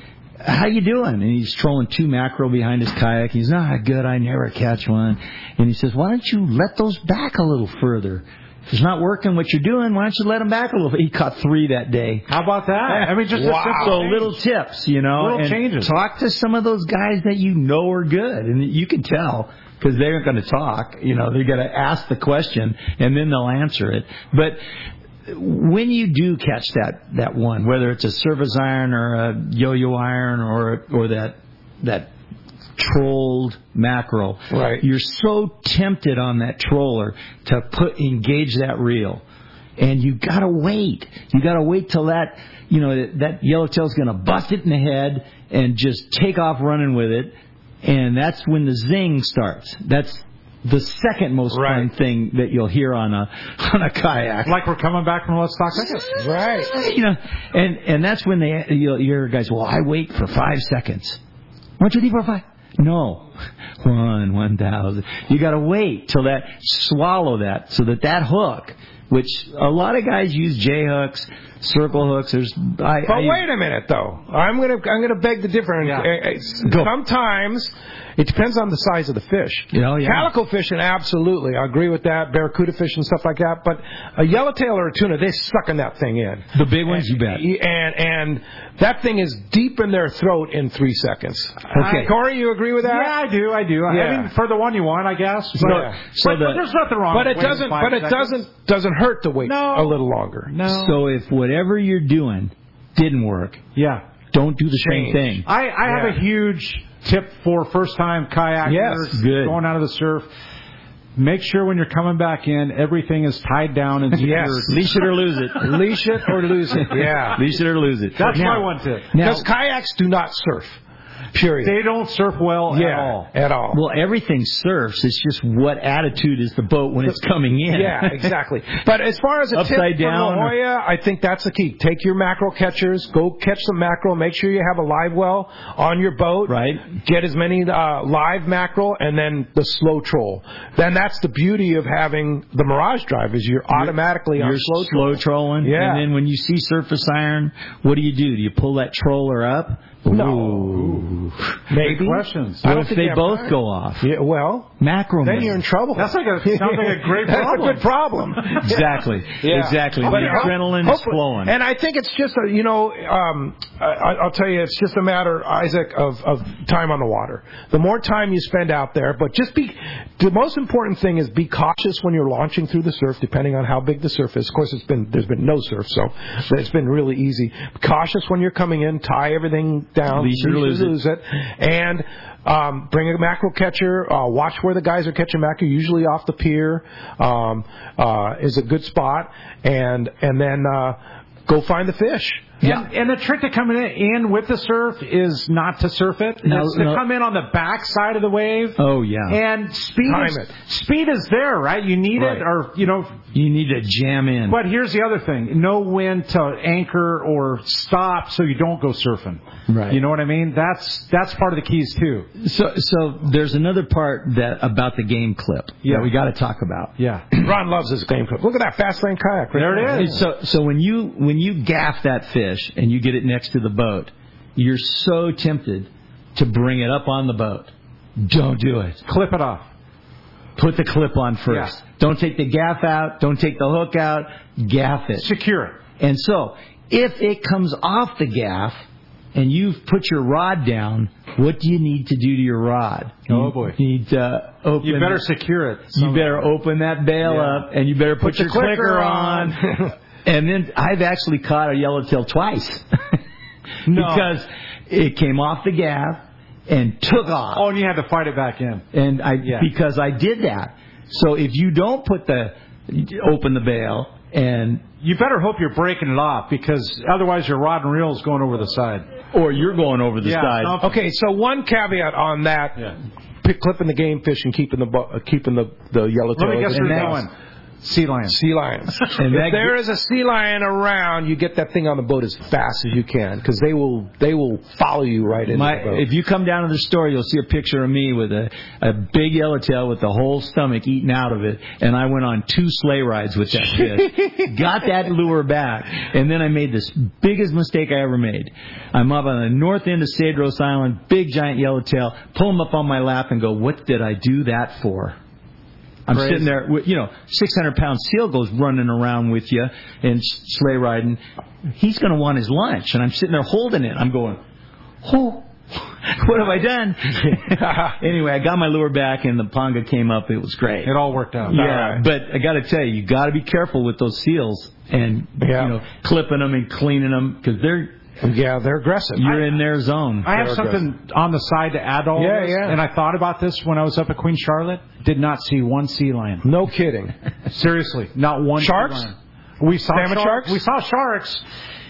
how you doing? And he's trolling two mackerel behind his kayak. He's not good. I never catch one. And he says, why don't you let those back a little further? If it's not working what you're doing, why don't you let them back a little bit? He caught three that day. How about that? I mean, just wow. a simple So change. little tips, you know. Little and changes. Talk to some of those guys that you know are good. And you can tell because they aren't going to talk. You know, they're going to ask the question and then they'll answer it. But when you do catch that, that one, whether it's a surface iron or a yo-yo iron or or that that trolled mackerel, right. You're so tempted on that troller to put engage that reel, and you gotta wait. You gotta wait till that you know that yellowtail's gonna bust it in the head and just take off running with it, and that's when the zing starts. That's the second most right. fun thing that you'll hear on a on a kayak. Like we're coming back from Let's Talk Hookup. Right. You know, and and that's when they you'll hear guys. Well, I wait for five seconds. One, two, three, four, five. No. One, one thousand. You got to wait till that, swallow that, so that that hook, which a lot of guys use J hooks, circle hooks. There's. I, but I, wait a minute, though. I'm gonna I'm gonna beg the difference. Yeah. Sometimes it depends on the size of the fish. Oh, yeah. Calico fishing, absolutely, I agree with that. Barracuda fish and stuff like that. But a yellowtail or a tuna, they're sucking that thing in. The big ones, and, you bet. And and that thing is deep in their throat in three seconds. Okay, uh, Corey, you agree with that? Yeah, I do. I do. Yeah. I mean, for the one you want, I guess. So, But, so but, the, but there's nothing wrong. But it with doesn't. five But it seconds. doesn't doesn't hurt to wait no. a little longer. No. So if whatever you're doing didn't work, yeah, don't do the Change. same thing. I, I have Yeah. a huge tip for first-time kayakers Yes. Good. going out of the surf. Make sure when you're coming back in, everything is tied down and secured. Yes. Leash it or lose it. Leash it or lose it. Yeah. Leash it or lose it. That's now, my one tip. Now, Because kayaks do not surf. Period. They don't surf well yeah, at all. At all. well, everything surfs. It's just what attitude is the boat when it's coming in. Yeah, exactly. But as far as a Upside tip down from La or- Jolla, I think that's the key. Take your mackerel catchers, go catch some mackerel. Make sure you have a live well on your boat. Right. Get as many uh, live mackerel, and then the slow troll. Then that's the beauty of having the Mirage Drive is you're automatically You're on slow, slow trolling. Yeah. And then when you see surface iron, what do you do? Do you pull that troller up? No. Ooh. Maybe. Good questions. I What don't if think they you have both time. go off? Yeah, well, Mackerel. then man. you're in trouble. That's like a sounds like a great That's problem. a good problem. Exactly. Yeah. Exactly. But The ho- adrenaline is hopefully- flowing. And I think it's just, a, you know, um, I, I'll tell you, it's just a matter, Isaac, of, of time on the water. The more time you spend out there, but just be, the most important thing is be cautious when you're launching through the surf, depending on how big the surf is. Of course, it's been, there's been no surf, so it's been really easy. Cautious when you're coming in, tie everything down, Leash it or lose lose it, and um, bring a mackerel catcher. Uh, watch where the guys are catching mackerel. Usually off the pier um, uh, is a good spot, and and then uh, go find the fish. Yeah. And, and the trick to coming in, in with the surf is not to surf it. No, it's to no. come in on the back side of the wave. Oh, yeah. And speed Time is, it. speed is there, right? You need Right. it, or, you know. You need to jam in. But here's the other thing. Know when to anchor or stop so you don't go surfing. Right. You know what I mean? That's that's part of the keys, too. So, so there's another part that about the game clip Yeah. that we got to talk about. Yeah. Ron loves his game clip. Look at that fast lane kayak. Right There it is. So, so when you when you gaff that fish and you get it next to the boat, you're so tempted to bring it up on the boat. Don't do it. Clip it off. Put the clip on first. Yeah. Don't take the gaff out. Don't take the hook out. Gaff it. Secure it. And so, if it comes off the gaff and you've put your rod down, what do you need to do to your rod? Oh, you boy. need to open. You better secure it. You better open that bail Yeah. up, and you better put, Put the your clicker, clicker on. on. And then I've actually caught a yellowtail twice No. because it came off the gaff and took off. Oh, and you had to fight it back in. And I Yeah. because I did that. So if you don't put the open the bail and You better hope you're breaking it off, because otherwise your rod and reel is going over the side. or you're going over the Yeah, side. something. Okay, so one caveat on that: Yeah. pick, clipping the game fish and keeping the bu- uh, keeping the the yellowtail. Let me guess in where the you're house. going. Sea lion. Sea lions. And that if there is a sea lion around, you get that thing on the boat as fast as you can, because they will they will follow you right into My, the boat. if you come down to the store, you'll see a picture of me with a, a big yellowtail with the whole stomach eaten out of it, and I went on two sleigh rides with that fish. Got that lure back, and then I made this biggest mistake I ever made. I'm up on the north end of Cedros Island, big giant yellowtail, pull him up on my lap and go, what did I do that for? I'm Crazy. sitting there, with, you know, six hundred pound seal goes running around with you and sleigh riding. He's going to want his lunch, and I'm sitting there holding it. I'm going, oh, what have I done? Anyway, I got my lure back, and the ponga came up. It was great. It all worked out. Yeah, right. but I got to tell you, you got to be careful with those seals and Yeah. you know clipping them and cleaning them, because they're yeah, they're aggressive. you're in their zone. I have They're something on the side to add to all Yeah, this, yeah. and I thought about this when I was up at Queen Charlotte. Did not see one sea lion. No kidding. Seriously, not one. Sharks? Sea lion. We saw Salmon shark- sharks? We saw sharks.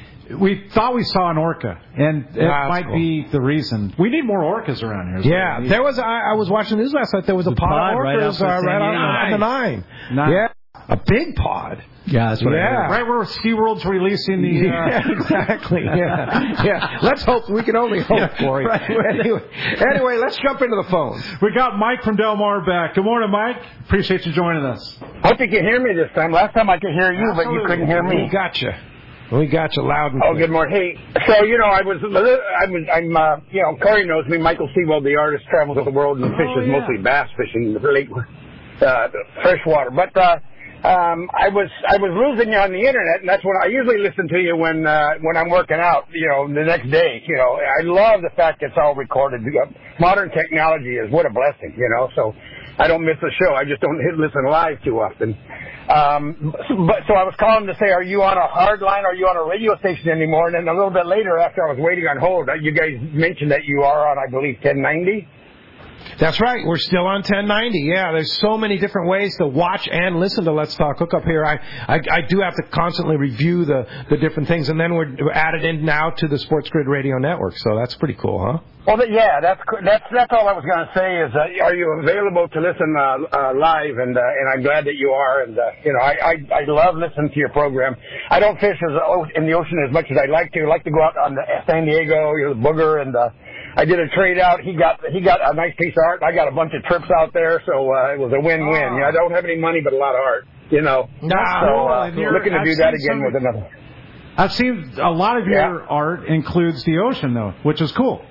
We thought we saw an orca, and it That's might cool. be the reason. We need more orcas around here. is what Yeah, we need. there was. I, I was watching the news last night. There was a The pod, pod of right orcas off of uh, right San on, on the Diego. nine. Nine. Yeah. A big pod. Yeah, that's what yeah. I heard. Right where SeaWorld's releasing the... Uh... Yeah, exactly. Yeah, yeah. Let's hope. We can only hope yeah, for it. Right. Anyway, anyway, let's jump into the phones. We got Mike from Del Mar back. Good morning, Mike. Appreciate you joining us. Hope you can hear me this time. Last time I could hear you, Absolutely. but you couldn't hear me. We got you. We got you loud and Oh, good morning. Hey, so, you know, I was, I was, I'm, uh, you know, Corey knows me. Michael Seawald, the artist, travels the world and fishes oh, yeah. mostly bass fishing, lake, uh, freshwater. But, uh, um, I was, I was losing you on the internet, and that's when I usually listen to you when, uh, when I'm working out, you know, the next day, you know. I love the fact it's all recorded. Modern technology is what a blessing, you know, so I don't miss a show. I just don't hit listen live too often. Um, so, but, so I was calling to say, are you on a hard line? Are you on a radio station anymore? And then a little bit later, after I was waiting on hold, you guys mentioned that you are on, I believe, ten ninety? That's right. We're still on ten ninety. Yeah, there's so many different ways to watch and listen to Let's Talk Hookup here. I, I, I do have to constantly review the, the different things, and then we're added in now to the Sports Grid Radio Network. So that's pretty cool, huh? Well, yeah, that's that's that's all I was going to say is, uh, are you available to listen uh, uh, live? And uh, and I'm glad that you are. And uh, you know, I, I I love listening to your program. I don't fish as in the ocean as much as I'd like to. I like to go out on the San Diego, you know, the Booger, and uh, I did a trade out. He got he got a nice piece of art. I got a bunch of trips out there, so uh, it was a win-win. Oh. You know, I don't have any money, but a lot of art. You know, no, so uh, looking to do that again with another. I've seen a lot of your yeah. art includes the ocean, though, which is cool.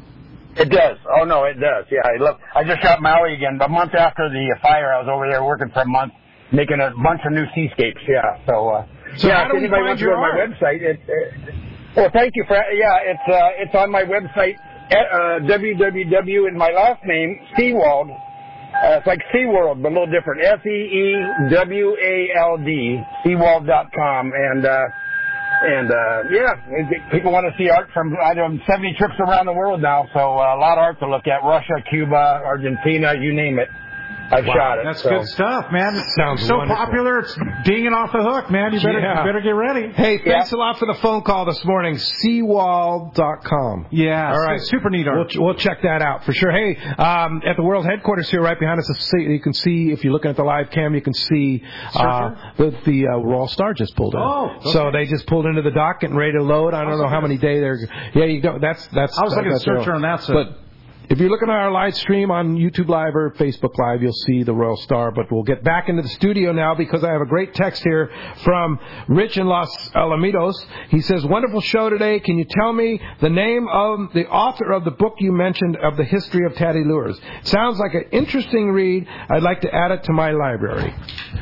It does. Oh, no, it does. Yeah, I love. I just shot Maui again. A month after the fire, I was over there working for a month, making a bunch of new seascapes. Yeah, so, uh, so yeah, how do if anybody we wants find to go your to my art? website, it, it, well, thank you for, yeah, it's, uh, it's on my website, uh, www, and my last name, Seawald. Uh, it's like SeaWorld, but a little different. S E E W A L D, Seawald dot com. And, uh, And, uh, yeah, people want to see art from, I don't know, seventy trips around the world now, so uh, a lot of art to look at. Russia, Cuba, Argentina, you name it. I've wow, shot it. That's so. good stuff, man. It sounds so wonderful. popular, it's dinging off the hook, man. You better, yeah. you better get ready. Hey, thanks yeah. a lot for the phone call this morning. Seawald dot com. Yeah, all right. Super neat art. We'll, we'll check that out for sure. Hey, um, at the world headquarters here, right behind us, you can see, if you're looking at the live cam, you can see uh, the, the uh, Royal Star just pulled in. Oh, okay. So they just pulled into the dock, getting ready to load. I don't I know how many days they're. Yeah, you go. That's that's. I was looking at searcher on that. So. But if you're looking at our live stream on YouTube Live or Facebook Live, you'll see the Royal Star. But we'll get back into the studio now because I have a great text here from Rich in Los Alamitos. He says, wonderful show today. Can you tell me the name of the author of the book you mentioned of the history of Tatty Lures? Sounds like an interesting read. I'd like to add it to my library.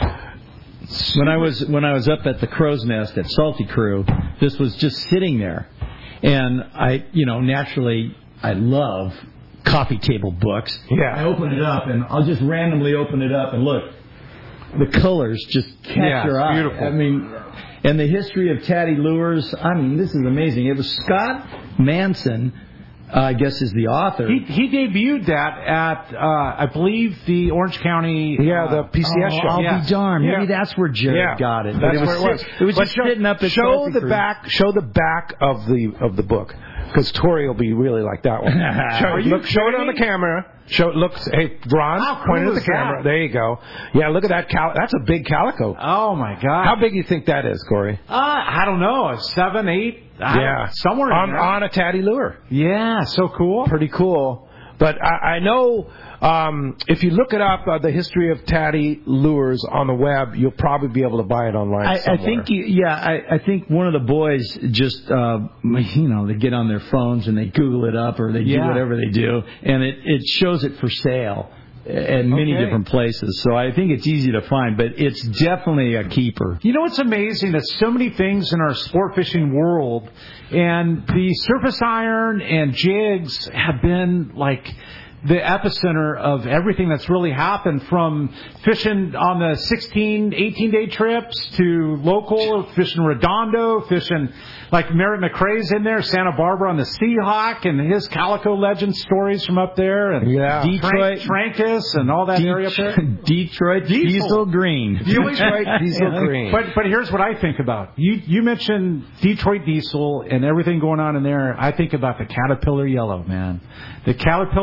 When I was when I was up at the Crow's Nest at Salty Crew, this was just sitting there. And I, you know, naturally, I love coffee table books. Yeah. I open it up, and I'll just randomly open it up, and look, the colors just catch yeah, your eye. Beautiful. I mean, and the history of Tatty Lures, I mean, this is amazing. It was Scott Manson, uh, I guess, is the author. He, he debuted that at, uh, I believe, the Orange County... Yeah, the P C S oh, show. I'll yeah. be darned. Maybe yeah. that's where Jared yeah. got it. That's but it was where it was. Sit, it was but just show, sitting up at show the Crew. back. Show the back of the of the book. Because Tori will be really like that one. show, look, show it on the camera. Show it. Look, hey, Ron, How point cool it at the is camera. that? There you go. Yeah, look at that. Cal- that's a big calico. Oh my God! How big do you think that is, Corey? Uh, I don't know. A seven, eight. I Yeah, somewhere on in there. on a Tatty lure. Yeah, so cool. Pretty cool. But I, I know um, if you look it up, uh, the history of Tatty Lures on the web, you'll probably be able to buy it online I, somewhere. I think, you, yeah, I, I think one of the boys just, uh, you know, they get on their phones and they Google it up or they Yeah. do whatever they do, and it, it shows it for sale at many Okay. different places. So I think it's easy to find, but it's definitely a keeper. You know what's amazing? There's so many things in our sport fishing world, and the surface iron and jigs have been like the epicenter of everything that's really happened, from fishing on the sixteen, eighteen-day trips to local, fishing Redondo, fishing like Merritt McRae's in there, Santa Barbara on the Seahawk, and his Calico Legend stories from up there, and Yeah. Detroit, Trancas, and all that Det- area up there. Detroit Diesel, Diesel. Green. Detroit Diesel Green. But but here's what I think about. You you mentioned Detroit Diesel and everything going on in there. I think about the Caterpillar Yellow, man. The Caterpillar Yellow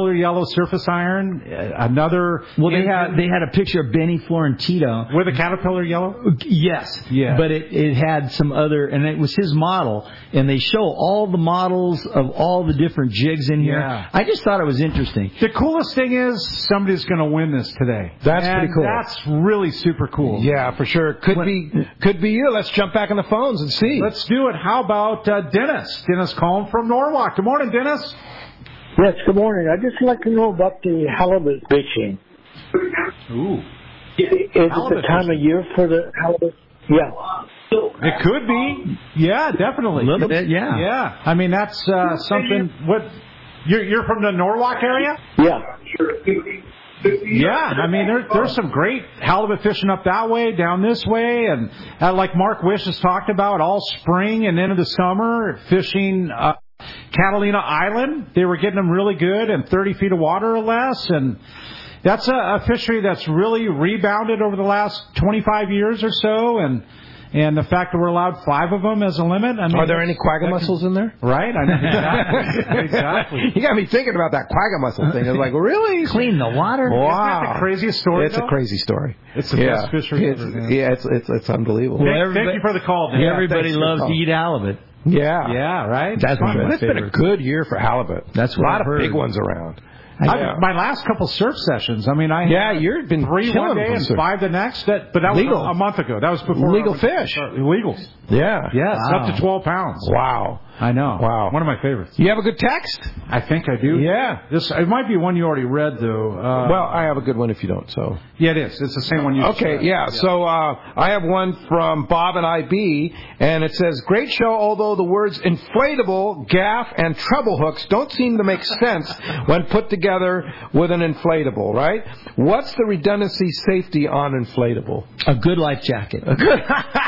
surface iron. Uh, another. Well, they had they had a picture of Benny Florentino with a Caterpillar yellow. Yes. Yeah. But it it had some other, and it was his model, and they show all the models of all the different jigs in here. Yeah. I just thought it was interesting. The coolest thing is somebody's going to win this today. That's and pretty cool. That's really super cool. Yeah, for sure. Could What- be could be you. Let's jump back on the phones and see. Let's do it. How about uh, Dennis? Dennis calling from Norwalk. Good morning, Dennis. Yes, good morning. I'd just like to know about the halibut fishing. Ooh. Is it the time of year for the halibut? Yeah. It could be. Yeah, definitely. A little bit, yeah. Yeah. I mean, that's uh, something. What? You're, you're from the Norwalk area? Yeah. Yeah, I mean, there, there's some great halibut fishing up that way, down this way, and uh, like Mark Wish has talked about, all spring and into the summer, fishing uh, Catalina Island. They were getting them really good and thirty feet of water or less, and that's a, a fishery that's really rebounded over the last twenty-five years or so, and and the fact that we're allowed five of them as a limit. I mean, Are there any quagga mussels in there? Right? I mean, exactly. exactly. You got me thinking about that quagga mussel thing. I was like, really? Clean the water. Wow. Isn't that the craziest story? It's though? a crazy story. It's the yeah. best fishery It's, ever. Man. yeah, it's, it's it's unbelievable. Thank, thank you for the call, Dan. Yeah, everybody thanks for the loves call. to eat halibut. Yeah. Yeah, right? That's one of But my it's been a favorites. good year for halibut. That's a what lot I've of heard. big ones around. I, Yeah. my last couple surf sessions, I mean, I Yeah, had you've been three killing one day them and surf. five the next. That, but that was Legal. a, a month ago. That was before Legal I went- fish. uh, illegals. Yeah. Yes, Wow. up to twelve pounds. Wow. I know. Wow. One of my favorites. You have a good text? I think I do. Yeah. This it might be one you already read though. Uh, Well, I have a good one if you don't, so. yeah, it is. It's the same one you. just Okay, read. yeah. So uh, I have one from Bob and I B, and it says, "Great show, although the words inflatable, gaff, and treble hooks don't seem to make sense when put together with an inflatable, right? What's the redundancy safety on inflatable?" A good life jacket. A good,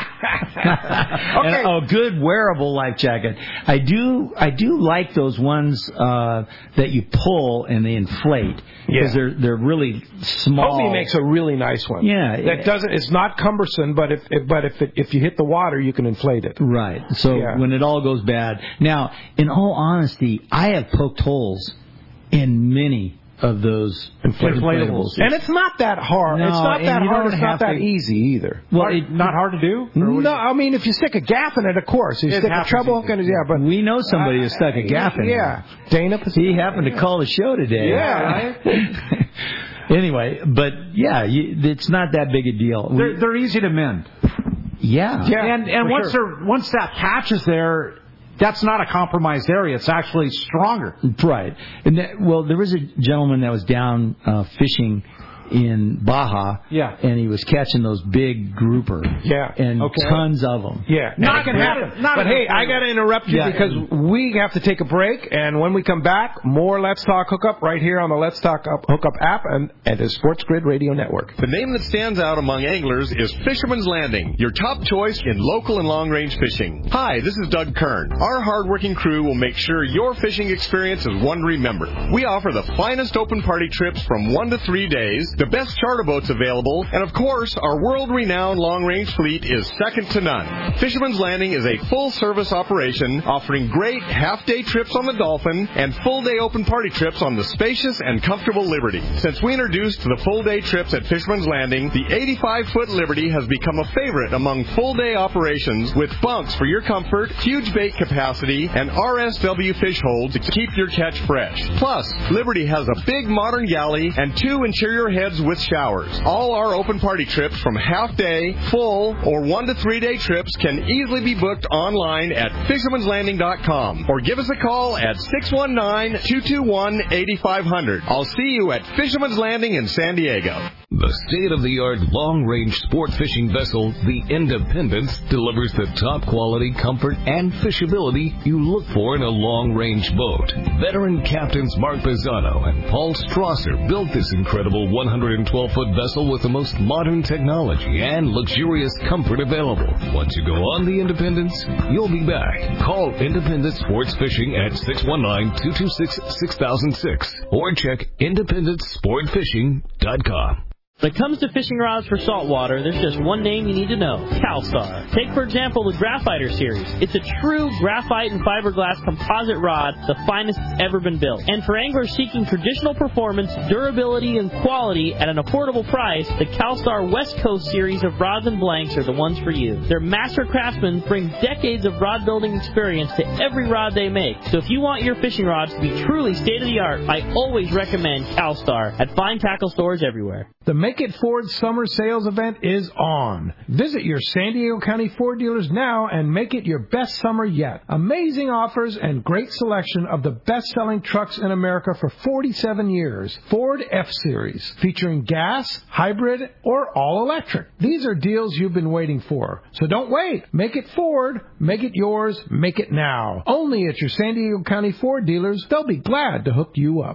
and a good wearable life jacket. I do, I do like those ones uh, that you pull and they inflate because Yeah. they're they're really small. Hobie makes a really nice one. Yeah. That doesn't. It's not cumbersome, but if, if but if it, if you hit the water, you can inflate it. Right. So Yeah. when it all goes bad. Now, in all honesty, I have poked holes in many of those inflatables. And it's not that hard. No, it's not and that you hard. don't It's have not that to- easy either. Well, Hard- it, not hard to do. No, I mean if you stick a gaff in it, of course. You It stick a happens treble hook in it, yeah. But we know somebody who stuck a gaff in. Yeah, Dana. He happened to call the show today. Yeah. Anyway, but yeah, you, it's not that big a deal. We- They're, they're easy to mend. yeah. Yeah, and and for once sure. they're once that patch is there, that's not a compromised area. It's actually stronger. Right. And that, well, there was a gentleman that was down uh, fishing in Baja. Yeah. And he was catching those big grouper. Yeah. And Okay. tons of them. Yeah, Not it can a- happen. not But a- hey, I got to interrupt you Yeah. because we have to take a break, and when we come back, more Let's Talk Hookup right here on the Let's Talk Up Hookup app and, and the Sports Grid Radio Network. The name that stands out among anglers is Fisherman's Landing, your top choice in local and long-range fishing. Hi, this is Doug Kern. Our hardworking crew will make sure your fishing experience is one to remember. We offer the finest open party trips from one to three days, the best charter boats available, and of course, our world-renowned long-range fleet is second to none. Fisherman's Landing is a full-service operation offering great half-day trips on the Dolphin and full-day open party trips on the spacious and comfortable Liberty. Since we introduced the full-day trips at Fisherman's Landing, the eighty-five foot Liberty has become a favorite among full-day operations with bunks for your comfort, huge bait capacity, and R S W fish holds to keep your catch fresh. Plus, Liberty has a big modern galley and two interior heads with showers. All our open party trips from half-day, full, or one to three-day trips can easily be booked online at fishermans landing dot com or give us a call at six one nine, two two one, eight five zero zero. I'll see you at Fisherman's Landing in San Diego. The state-of-the-art long-range sport fishing vessel, the Independence, delivers the top quality, comfort, and fishability you look for in a long-range boat. Veteran captains Mark Bizzano and Paul Strasser built this incredible one hundred twelve foot vessel with the most modern technology and luxurious comfort available. Once you go on the Independence, you'll be back. Call Independence Sports Fishing at six one nine, two two six, six thousand six or check independence sport fishing dot com. When it comes to fishing rods for saltwater, there's just one name you need to know, CalStar. Take, for example, the Graphiter series. It's a true graphite and fiberglass composite rod, the finest that's ever been built. And for anglers seeking traditional performance, durability, and quality at an affordable price, the CalStar West Coast series of rods and blanks are the ones for you. Their master craftsmen bring decades of rod building experience to every rod they make. So if you want your fishing rods to be truly state-of-the-art, I always recommend CalStar at fine tackle stores everywhere. The Make It Ford Summer Sales Event is on. Visit your San Diego County Ford dealers now and make it your best summer yet. Amazing offers and great selection of the best-selling trucks in America for forty-seven years. Ford F-Series, featuring gas, hybrid, or all-electric. These are deals you've been waiting for. So don't wait. Make it Ford. Make it yours. Make it now. Only at your San Diego County Ford dealers. They'll be glad to hook you up.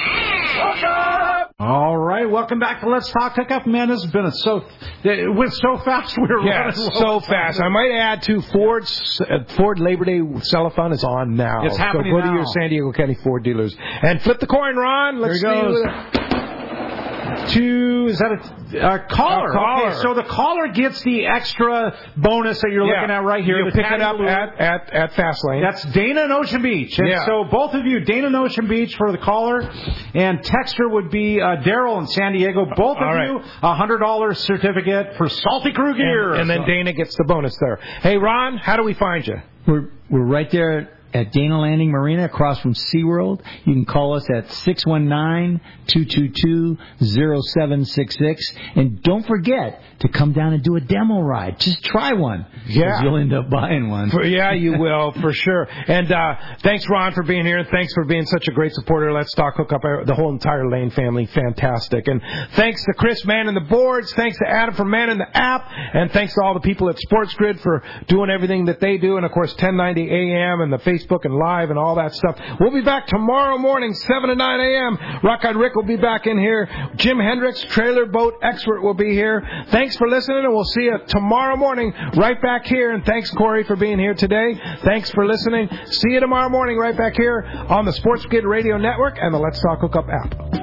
All right, welcome back to Let's Talk Hookup. Man, this has been a so it went so fast. We were yes, running so fast. I might add to Ford's uh, Ford Labor Day Sell-a-thon is on now. It's happening so go now. to your San Diego County Ford dealers and flip the coin, Ron. Let's Here he goes. To is that a, a caller? A caller. Okay, so the caller gets the extra bonus that you're yeah. looking at right here. You the pick it up at, at, at Fastlane. That's Dana and Ocean Beach. And yeah. so both of you, Dana and Ocean Beach for the caller, and texter would be uh, Daryl in San Diego. Both of All you, right. a hundred dollar certificate for Salty Crew gear. And, and then so. Dana gets the bonus there. Hey, Ron, how do we find you? We're we're right there at Dana Landing Marina across from SeaWorld. You can call us at six one nine, two two two, zero seven six six. And don't forget to come down and do a demo ride. Just try one. Yeah. You'll end up buying one. For, yeah, you will, for sure. And uh, thanks, Ron, for being here. And thanks for being such a great supporter. Let's Talk Hookup, the whole entire Lane family. Fantastic. And thanks to Chris manning the boards. Thanks to Adam for manning the app. And thanks to all the people at Sports Grid for doing everything that they do. And, of course, ten ninety A M and the Facebook and Live and all that stuff. We'll be back tomorrow morning, seven to nine A M Rockeye Rick will be back in here. Jim Hendricks, trailer boat expert, will be here. Thanks for listening, and we'll see you tomorrow morning right back here. And thanks, Corey, for being here today. Thanks for listening. See you tomorrow morning right back here on the Sports Grid Radio Network and the Let's Talk Hookup app.